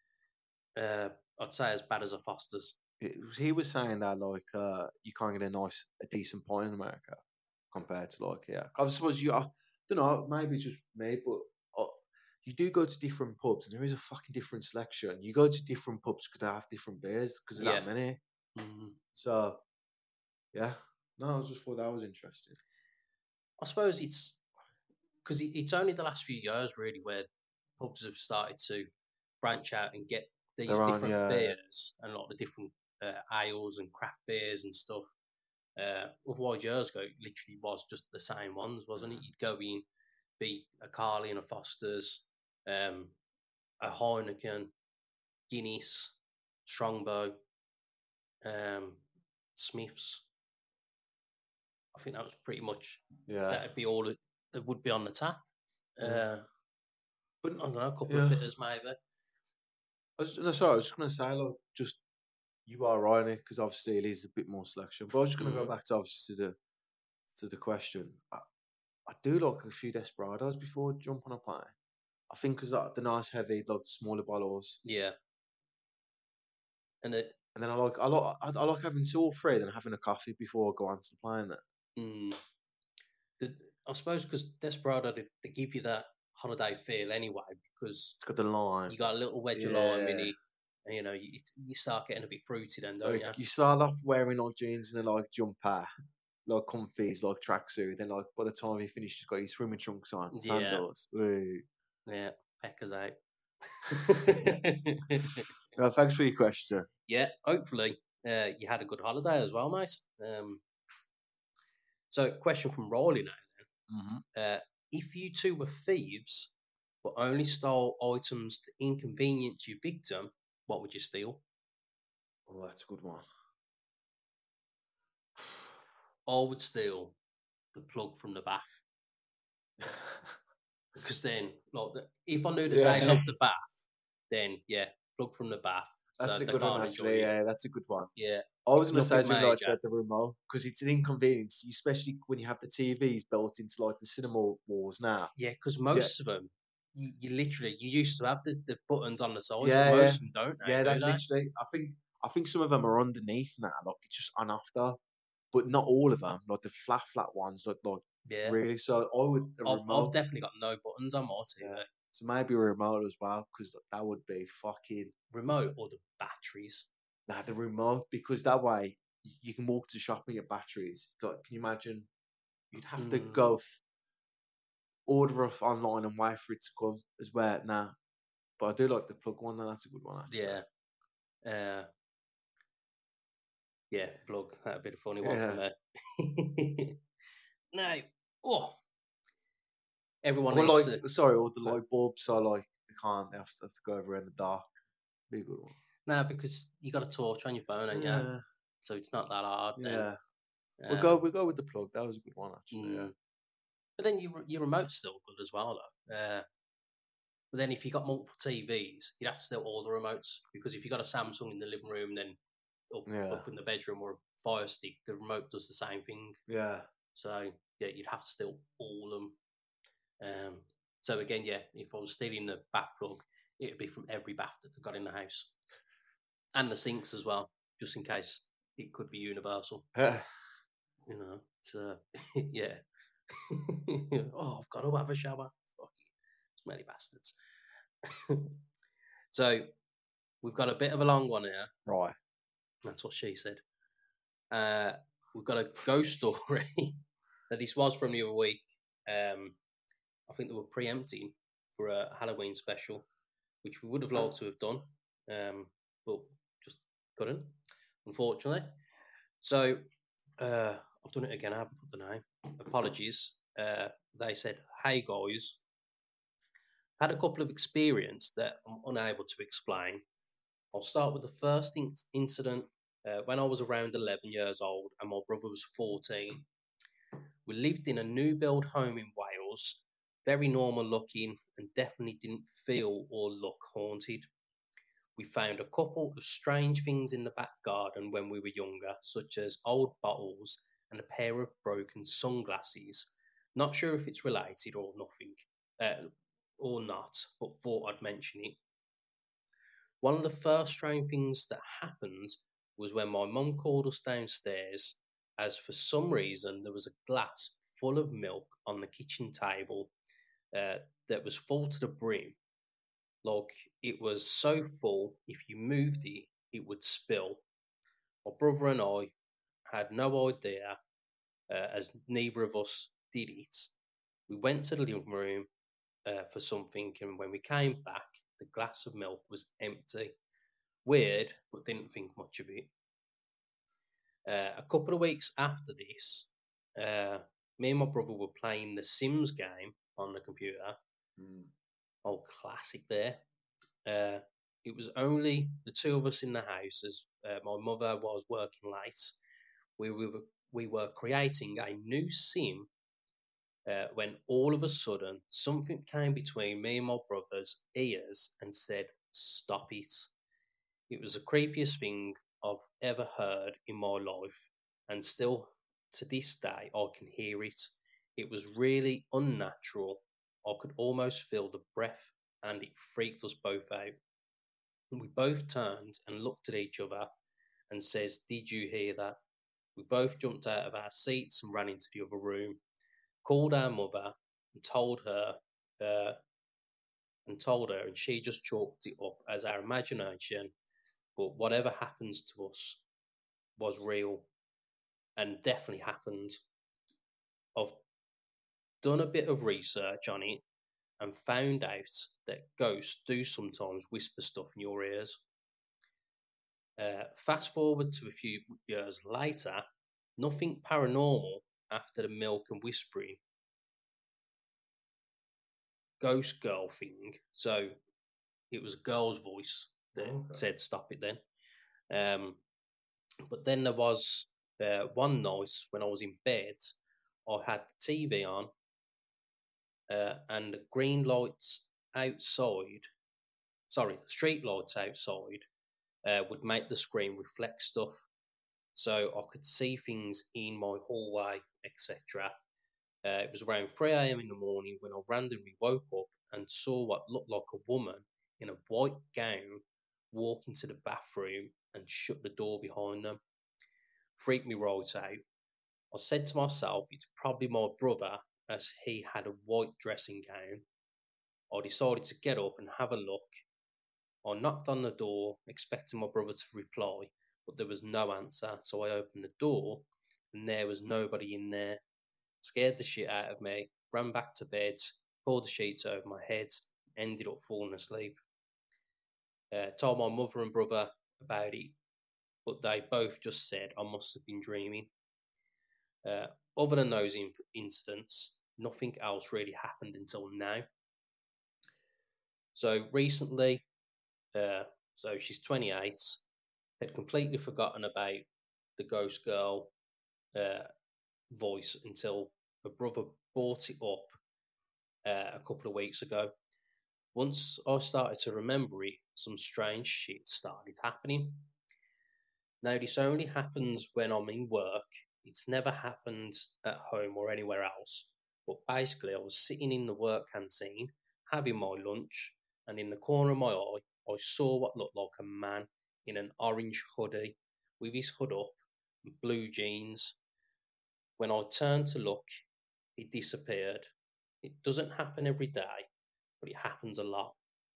Uh, I'd say as bad as a Foster's. It was, he was saying that like uh, you can't get a nice, a decent pint in America compared to like yeah. I suppose you. I don't know. Maybe it's just me, but uh, you do go to different pubs, and there is a fucking different selection. You go to different pubs because they have different beers because there's Yeah. that many. Mm. So yeah, no, I was just thought that was interesting. I suppose it's because it, it's only the last few years really where pubs have started to branch out and get these Their own, different yeah. beers and a lot of different uh, ales and craft beers and stuff. Uh, otherwise, years ago, it literally was just the same ones, wasn't it? You'd go in, be a Carly and a Foster's, um, a Heineken, Guinness, Strongbow, um, Smiths. I think that was pretty much Yeah, that'd be all that, that would be on the tap. Uh, Yeah. but I don't know, a couple Yeah. of bitters maybe. I was, no, sorry, I was just gonna say like just you are right because obviously it is a bit more selection. But I was just gonna Mhm. go back to obviously to the to the question. I, I do like a few Desperados before I jump on a plane. I think because like, the nice heavy, like the smaller bottles, Yeah. And it, and then I like I like I, I like having two or three, then having a coffee before I go onto the plane. Then mm, the, I suppose because Desperado, they, they give you that holiday feel anyway because it's got the lime. you got a little wedge of lime in Yeah. it. And, you know, you, you start getting a bit fruity then, don't Like, you? you start off wearing like jeans and a like jumper, like comfies, like tracksuit. Then like by the time you finish, you've got your swimming trunks on, Yeah. sandals. Ooh. Yeah, peckers out. Well, thanks for your question. Yeah, hopefully uh, you had a good holiday as well, mate. Um, so, question from Riley now. Mm-hmm. Uh, if you two were thieves but only stole items to inconvenience your victim, what would you steal? Oh, that's a good one. I would steal the plug from the bath. Because then, like, the- if I knew that Yeah. they loved the bath, then yeah, plug from the bath. That's so a they good one, can't enjoy actually. it. Yeah, that's a good one. Yeah, I was going to say Nothing something like major. that, the remote, because it's an inconvenience, especially when you have the T Vs built into like the cinema walls now. yeah, because most of them, you, you literally, you used to have the, the buttons on the sides, Yeah, but most yeah. of them don't. Now, Yeah, do that they? literally. I think I think some of them are underneath now, like it's just on after, but not all of them. Like the flat, flat ones, like like Yeah, really. So I would a I've, remote. I've definitely got no buttons on my T V. Yeah. So maybe a remote as well, because that would be fucking. Remote or the batteries. Nah, the remote, because that way y- you can walk to the shop and get batteries. Like, can you imagine? You'd have to Mm. go f- order off online and wait for it to come as well. Nah, But I do like the plug one. Then that's a good one. Actually. Yeah. Uh, yeah, plug. That'd be the funny one Yeah. for me. No. Oh. Everyone Or needs like, to. sorry, or the light bulbs. So like, they can't. They have to, have to go over in the dark. Be a good one. No, because you got a torch on your phone, ain't you? Yeah. So it's not that hard. Then. Yeah. Uh, We'll go. We'll go with the plug. That was a good one, actually. Yeah. mm. But then your your remote's still good as well, though. Uh, but then if you got multiple T Vs, you'd have to still order remotes because if you got a Samsung in the living room, then up, Yeah. up in the bedroom or a Fire Stick, the remote does the same thing. Yeah. So yeah, you'd have to still order them. Um, so again, yeah, if I was stealing the bath plug, it'd be from every bath that they've got in the house, and the sinks as well, just in case it could be universal. You know, so yeah. Oh, I've got to have a shower. Fuck you, smelly bastards. So we've got a bit of a long one here. Right. That's what she said. Uh, we've got a ghost story. Now, this was from the other week. Um, I think they were preempting for a Halloween special, which we would have liked to have done, um, but just couldn't, unfortunately. So uh, I've done it again. I haven't put the name. Apologies. Uh, they said, "Hey guys, had a couple of experience that I'm unable to explain. I'll start with the first in- incident uh, when I was around eleven years old and my brother was fourteen. We lived in a new build home in Wales, very normal looking and definitely didn't feel or look haunted. We found a couple of strange things in the back garden when we were younger, such as old bottles and a pair of broken sunglasses. Not sure if it's related or nothing, uh, or not, but thought I'd mention it. One of the first strange things that happened was when my mum called us downstairs, as for some reason there was a glass full of milk on the kitchen table uh, that was full to the brim. Like it was so full, if you moved it, it would spill. My brother and I had no idea, uh, as neither of us did it. We went to the living room uh, for something, and when we came back, the glass of milk was empty. Weird, but didn't think much of it. Uh, a couple of weeks after this, uh, me and my brother were playing the Sims game on the computer. Mm. Old classic there. Uh, it was only the two of us in the house, as uh, my mother was working late. We, we, were, we were creating a new sim uh, when all of a sudden something came between me and my brother's ears and said, "Stop it." It was the creepiest thing I've ever heard in my life, and still to this day I can hear it. It was really unnatural. I could almost feel the breath, and it freaked us both out. We both turned and looked at each other and says, "Did you hear that?" We both jumped out of our seats and ran into the other room, called our mother and told her, uh, and told her, and she just chalked it up as our imagination. But whatever happens to us was real and definitely happened. I've done a bit of research on it and found out that ghosts do sometimes whisper stuff in your ears. Uh, fast forward to a few years later, nothing paranormal after the milk and whispering ghost girl thing. So it was a girl's voice that Okay. said, "Stop it," then. Um, but then there was uh, one night when I was in bed, I had the T V on, uh, and the green lights outside, sorry, the street lights outside, uh, would make the screen reflect stuff. So I could see things in my hallway, et cetera. Uh, it was around three a.m. in the morning when I randomly woke up and saw what looked like a woman in a white gown walk into the bathroom and shut the door behind them. Freaked me right out. I said to myself, it's probably my brother, as he had a white dressing gown. I decided to get up and have a look. I knocked on the door, expecting my brother to reply, but there was no answer, so I opened the door, and there was nobody in there. Scared the shit out of me, ran back to bed, pulled the sheets over my head, ended up falling asleep. Uh, told my mother and brother about it, but they both just said I must have been dreaming. Uh, other than those in- incidents, nothing else really happened until now. So recently, uh, so she's twenty-eight, had completely forgotten about the ghost girl uh, voice until her brother brought it up uh, a couple of weeks ago. Once I started to remember it, some strange shit started happening. Now, this only happens when I'm in work. It's never happened at home or anywhere else. But basically, I was sitting in the work canteen having my lunch, and in the corner of my eye, I saw what looked like a man in an orange hoodie with his hood up and blue jeans. When I turned to look, it disappeared. It doesn't happen every day, but it happens a lot.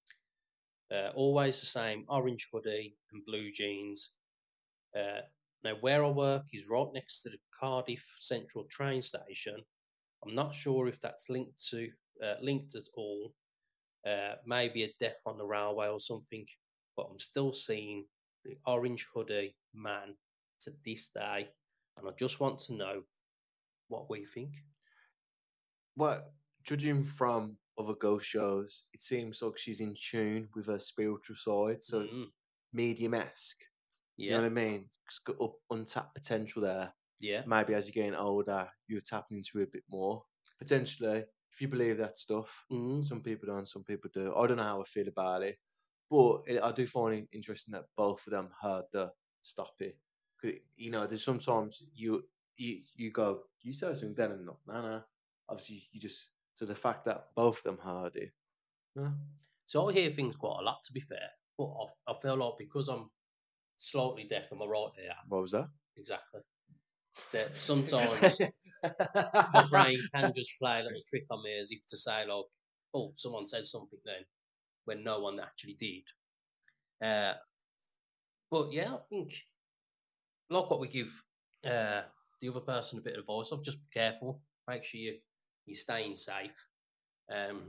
Uh, always the same orange hoodie and blue jeans. Uh, now, where I work is right next to the Cardiff Central train station. I'm not sure if that's linked to uh, linked at all. Uh, maybe a death on the railway or something. But I'm still seeing the orange hoodie man to this day, and I just want to know what we think. Well, judging from other ghost shows, it seems like she's in tune with her spiritual side, so Mm, medium-esque. You know yeah, what I mean? It's got up untapped potential there. yeah. Maybe as you're getting older, you're tapping into it a bit more. Potentially, if you believe that stuff, Mm, some people don't, some people do. I don't know how I feel about it, but it, I do find it interesting that both of them heard the stop it. 'Cause, you know, there's sometimes you you you go, you say something then and not, nah, nah. Obviously, you just so the fact that both of them heard it. Yeah. So I hear things quite a lot, to be fair, but I, I feel like because I'm slightly deaf in my right ear, What was that? exactly, that sometimes my brain can just play a little trick on me as if to say, like, oh, someone said something then, when no one actually did. Uh, but yeah, I think, like what we give uh, the other person a bit of advice of, just be careful, make sure you, you're staying safe. Um,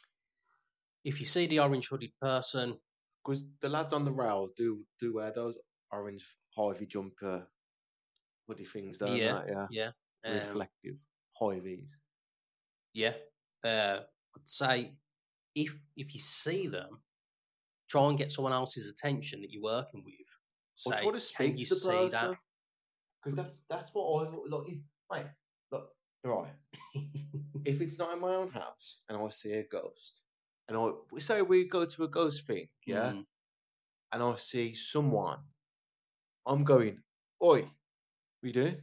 if you see the orange hooded person, Because the lads on the rails do do wear those orange high-vis jumper hoodie things, don't yeah, they? Yeah. yeah, um, Reflective high-vis. yeah, uh, I'd say if if you see them, try and get someone else's attention that you're working with. Or Say, try to can speak you to the see person. that? Because that's that's what I like. If mate, look, right. If it's not in my own house and I see a ghost, and I we say we go to a ghost thing, yeah, Mm, and I see someone, I'm going, oi, we do.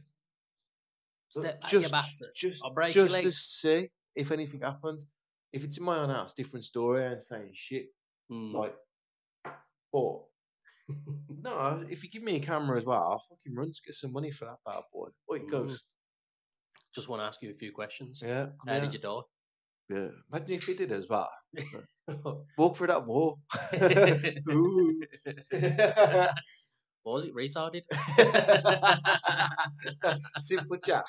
step back, you Just, bastard. just, I'll break just your to legs. see if anything happens. If it's in my own house, different story. And saying shit Mm. like, but no, if you give me a camera as well, I'll fucking run to get some money for that bad boy. Oi, Mm. ghost. Just want to ask you a few questions. Yeah, come How here. did you die? Yeah, imagine if he did as well. Walk through that wall. Ooh. Was it retarded? Simple Jack.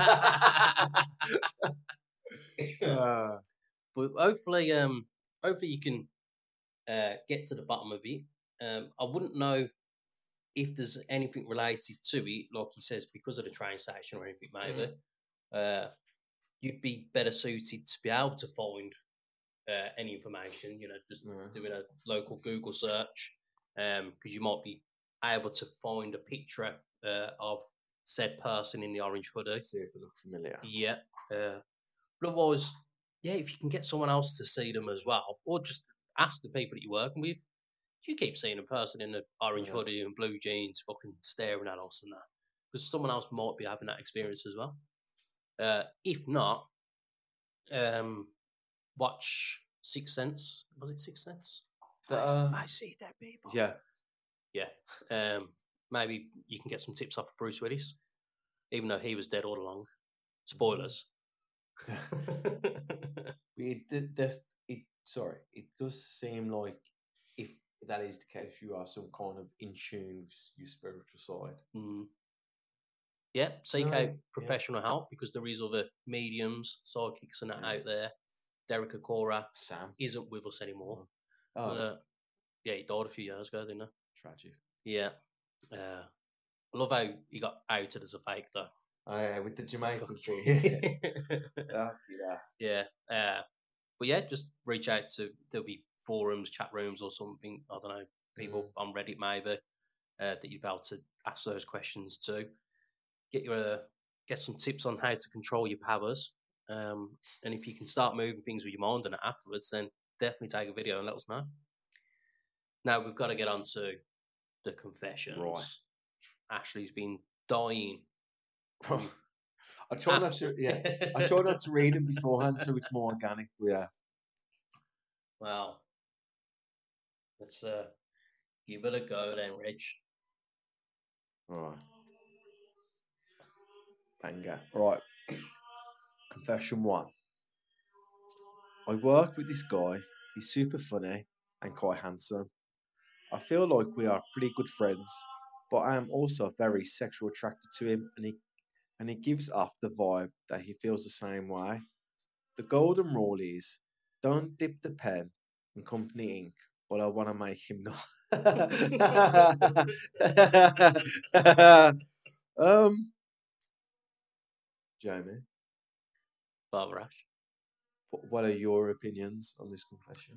Uh, But hopefully, um, hopefully you can uh, get to the bottom of it. Um, I wouldn't know if there's anything related to it, like he says, because of the train station or anything, maybe. Uh, you'd be better suited to be able to find uh, any information. You know, just Yeah. doing a local Google search, because you might be able to find a picture uh, of said person in the orange hoodie. see if they look familiar. Yeah. Uh, but otherwise, yeah, if you can get someone else to see them as well, or just ask the people that you're working with, if you keep seeing a person in an orange Yeah. hoodie and blue jeans fucking staring at us and that, because someone else might be having that experience as well. Uh, if not, um, watch Sixth Sense. Was it Sixth Sense? The, uh, I see dead people. yeah. Yeah. Um, maybe you can get some tips off of Bruce Willis, even though he was dead all along. Spoilers. It, did- there's- it, sorry, it does seem like if that is the case, you are some kind of in tune with your spiritual side. Mm. Yeah, seek No, out yeah. professional help because there is other mediums, psychics, and that Yeah. out there. Derek Akora Sam. isn't with us anymore. Oh, But, uh, Yeah, he died a few years ago, didn't Tragic. he? Yeah. Uh, I love how he got outed as a fake, though. Oh, yeah, with the Jamaican Fuck. thing. yeah. Yeah. Uh, but yeah, just reach out to, there'll be forums, chat rooms or something. I don't know, people on Reddit maybe, uh, that you'd be able to ask those questions to. Get your, uh, get some tips on how to control your powers. Um, and if you can start moving things with your mind and afterwards, then definitely take a video and let us know. Now we've got to get on to the confessions. Right. Ashley's been dying. I try not to. Yeah, I try not to read them beforehand, so it's more organic. Yeah. Well, let's uh, give it a go then, Reg. Right. Banger. Right. Confession one. I work with this guy. He's super funny and quite handsome. I feel like we are pretty good friends, but I am also very sexually attracted to him, and he and he gives off the vibe that he feels the same way. The golden rule is don't dip the pen in company ink, but I want to make him not. um, Jamie, Barbara Ash. wh- what are your opinions on this confession?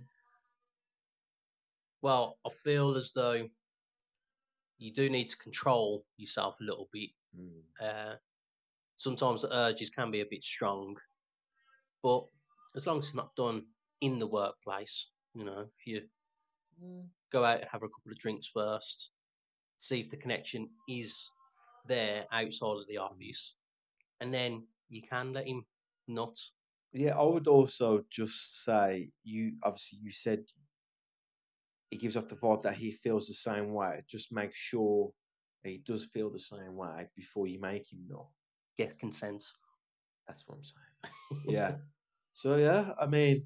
Well, I feel as though you do need to control yourself a little bit. Mm. Uh, sometimes the urges can be a bit strong, but as long as it's not done in the workplace, you know, if you Mm. go out and have a couple of drinks first, see if the connection is there outside of the office, and then you can let him nut. Yeah, I would also just say you obviously you said he gives off the vibe that he feels the same way. Just make sure that he does feel the same way before you make him know. Get consent. That's what I'm saying. Yeah. So yeah, I mean,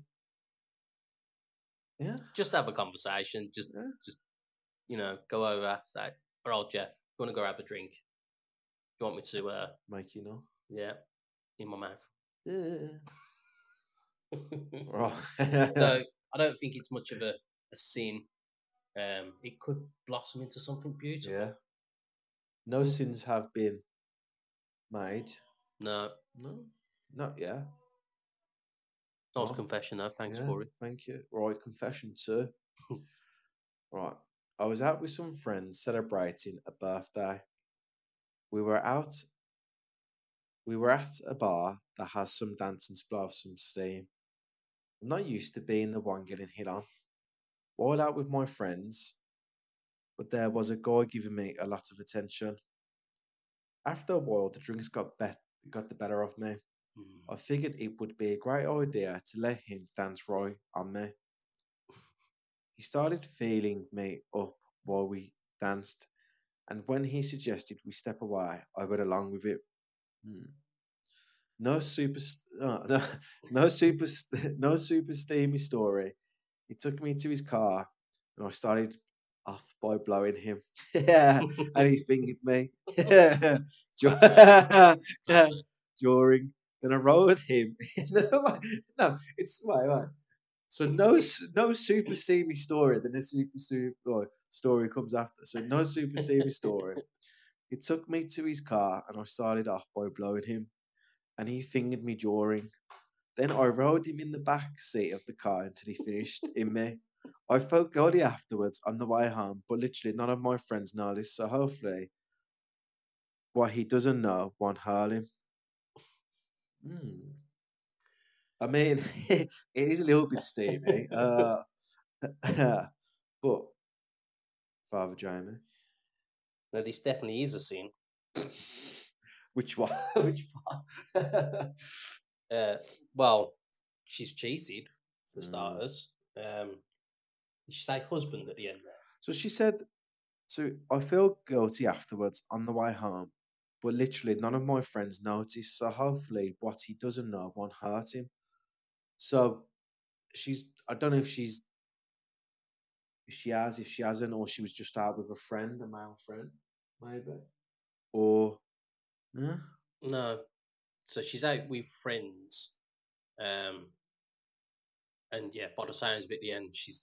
yeah, Just have a conversation. Just, yeah. just you know, go over. Say, "All right, Jeff, you want to go have a drink? You want me to? Uh, Make you know. yeah, in my mouth." Yeah. Right. So I don't think it's much of a, a sin. Um, it could blossom into something beautiful. Yeah. No sins have been made. No, No, not yet. nice Oh, confession though. Thanks yeah, for it. thank you. Right, confession too. Right. I was out with some friends celebrating a birthday. We were out we were at a bar that has some dancing to blow off some steam. I'm not used to being the one getting hit on. While out with my friends, but there was a guy giving me a lot of attention. After a while the drinks got bet got the better of me. Mm. I figured it would be a great idea to let him dance right on me. He started feeling me up while we danced, and when he suggested we step away, I went along with it. Hmm. No super, uh, no, no super, no super steamy story. He took me to his car, and I started off by blowing him. Yeah, and he fingered me. Yeah, during. Then I rolled him. No, it's wait, wait. So no, s- no super steamy story. Then a super steamy story comes after. So no super steamy story. He took me to his car, and I started off by blowing him, and he fingered me during. Then I rode him in the back seat of the car until he finished in me. I felt guilty afterwards on the way home, but literally none of my friends noticed. So hopefully, what he doesn't know won't hurt him. Hmm. I mean, it is a little bit steamy. Uh, but Father Jamie, No, this definitely is a sin. which one? Which one? Uh, well, she's cheated for Mm. starters. Um, did she say husband at the end there? So she said, so I feel guilty afterwards on the way home, but literally none of my friends noticed. So hopefully, what he doesn't know won't hurt him. So she's, I don't know if she's, if she has, if she hasn't, or she was just out with a friend, a male friend, maybe. Or, yeah. No. So she's out with friends. Um, and yeah, by the sounds of it, at the end, she's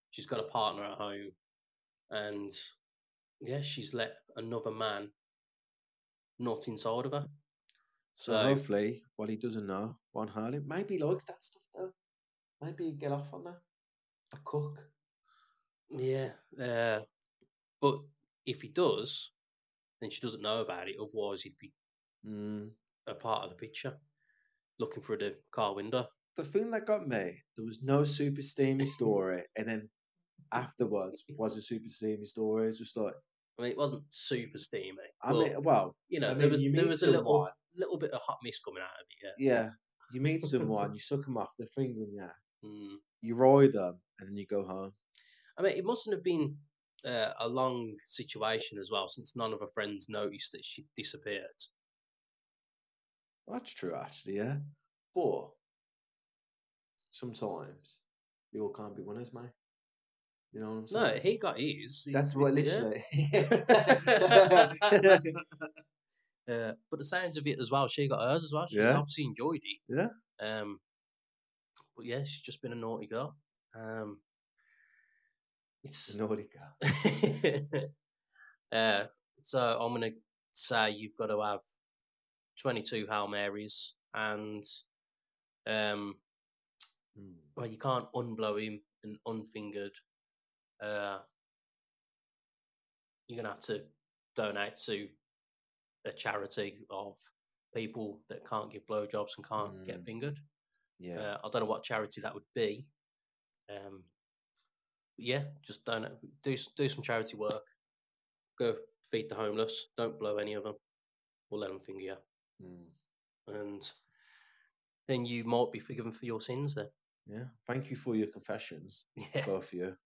she's got a partner at home, and yeah, she's let another man nut inside of her. So, So- hopefully, what he doesn't know, Von Hurley, maybe he likes that stuff though. Maybe he'd get off on that. A cook. Yeah, uh, but if he does, then she doesn't know about it. Otherwise, he'd be Mm. a part of the picture, looking through the car window. The thing that got me, there was no super steamy story, and then afterwards was a super steamy story. It's just like, I mean, it wasn't super steamy. I but, mean, well, you know, I there mean, was you there meet was a little someone- little bit of hot mist coming out of it. yeah, you meet someone, you suck them off, they're fingering you, Yeah. Mm. you ride them, and then you go home. I mean, it mustn't have been uh, a long situation as well, since none of her friends noticed that she disappeared. Well, that's true, actually, yeah. But sometimes you all can't be winners, mate. You know what I'm No, saying? he got his. That's He's- what yeah. literally. Uh, but the sounds of it as well, she got hers as well. She's Yeah. obviously enjoyed it. Yeah. Um, but yeah, she's just been a naughty girl. Um, it's Naughty girl. uh, so I'm gonna say you've got to have twenty-two Hail Marys, and um, Mm. well, you can't unblow him and unfingered. Uh, you're gonna have to donate to a charity of people that can't give blowjobs and can't get Mm. fingered. Yeah. Uh, I don't know what charity that would be. Um, but yeah, just donate, do s- do some charity work. Go feed the homeless. Don't blow any of them. We'll let them finger you, Mm. and then you might be forgiven for your sins. Then, Yeah. Thank you for your confessions, yeah. both of you.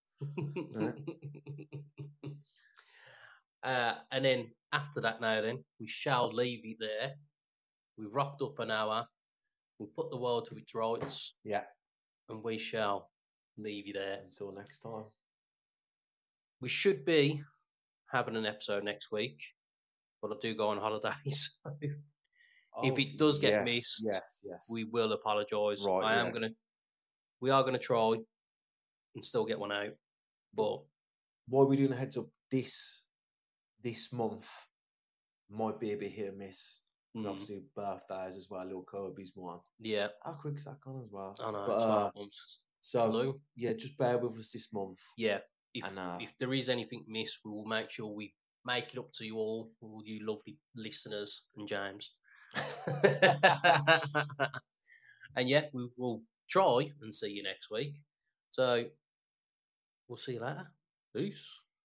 uh, and then after that, now then we shall leave it there. We've rocked up an hour. We'll put the world to its rights, Yeah. and we shall leave you there. Until next time. We should be having an episode next week, but I do go on holidays. If it does get yes, missed, yes, yes. We will apologise. Right, I am yeah. gonna, we are gonna try and still get one out, but Why are we doing a heads up this this month? Might be a bit hit or miss. And mm, obviously birthdays as well. Little Kobe's one. yeah, How quick's that gone as well? I know. But, it's uh, twelve months. so Blue. yeah, just bear with us this month. Yeah, if And uh, if there is anything missed, we will make sure we make it up to you all, all you lovely listeners and James. And yeah, we will try and see you next week. So we'll see you later. Peace.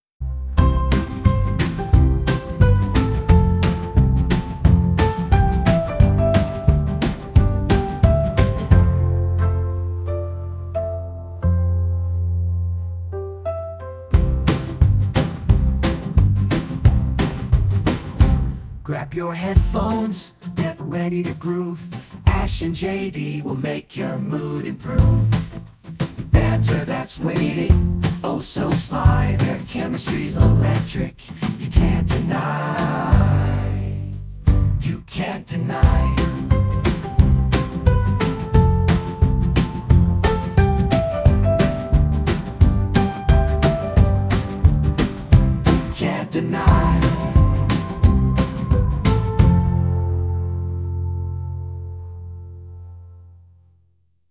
Grab your headphones, get ready to groove. Ash and J D will make your mood improve. Banter that's waiting, oh so sly. Their chemistry's electric, you can't deny. You can't deny. Can't deny.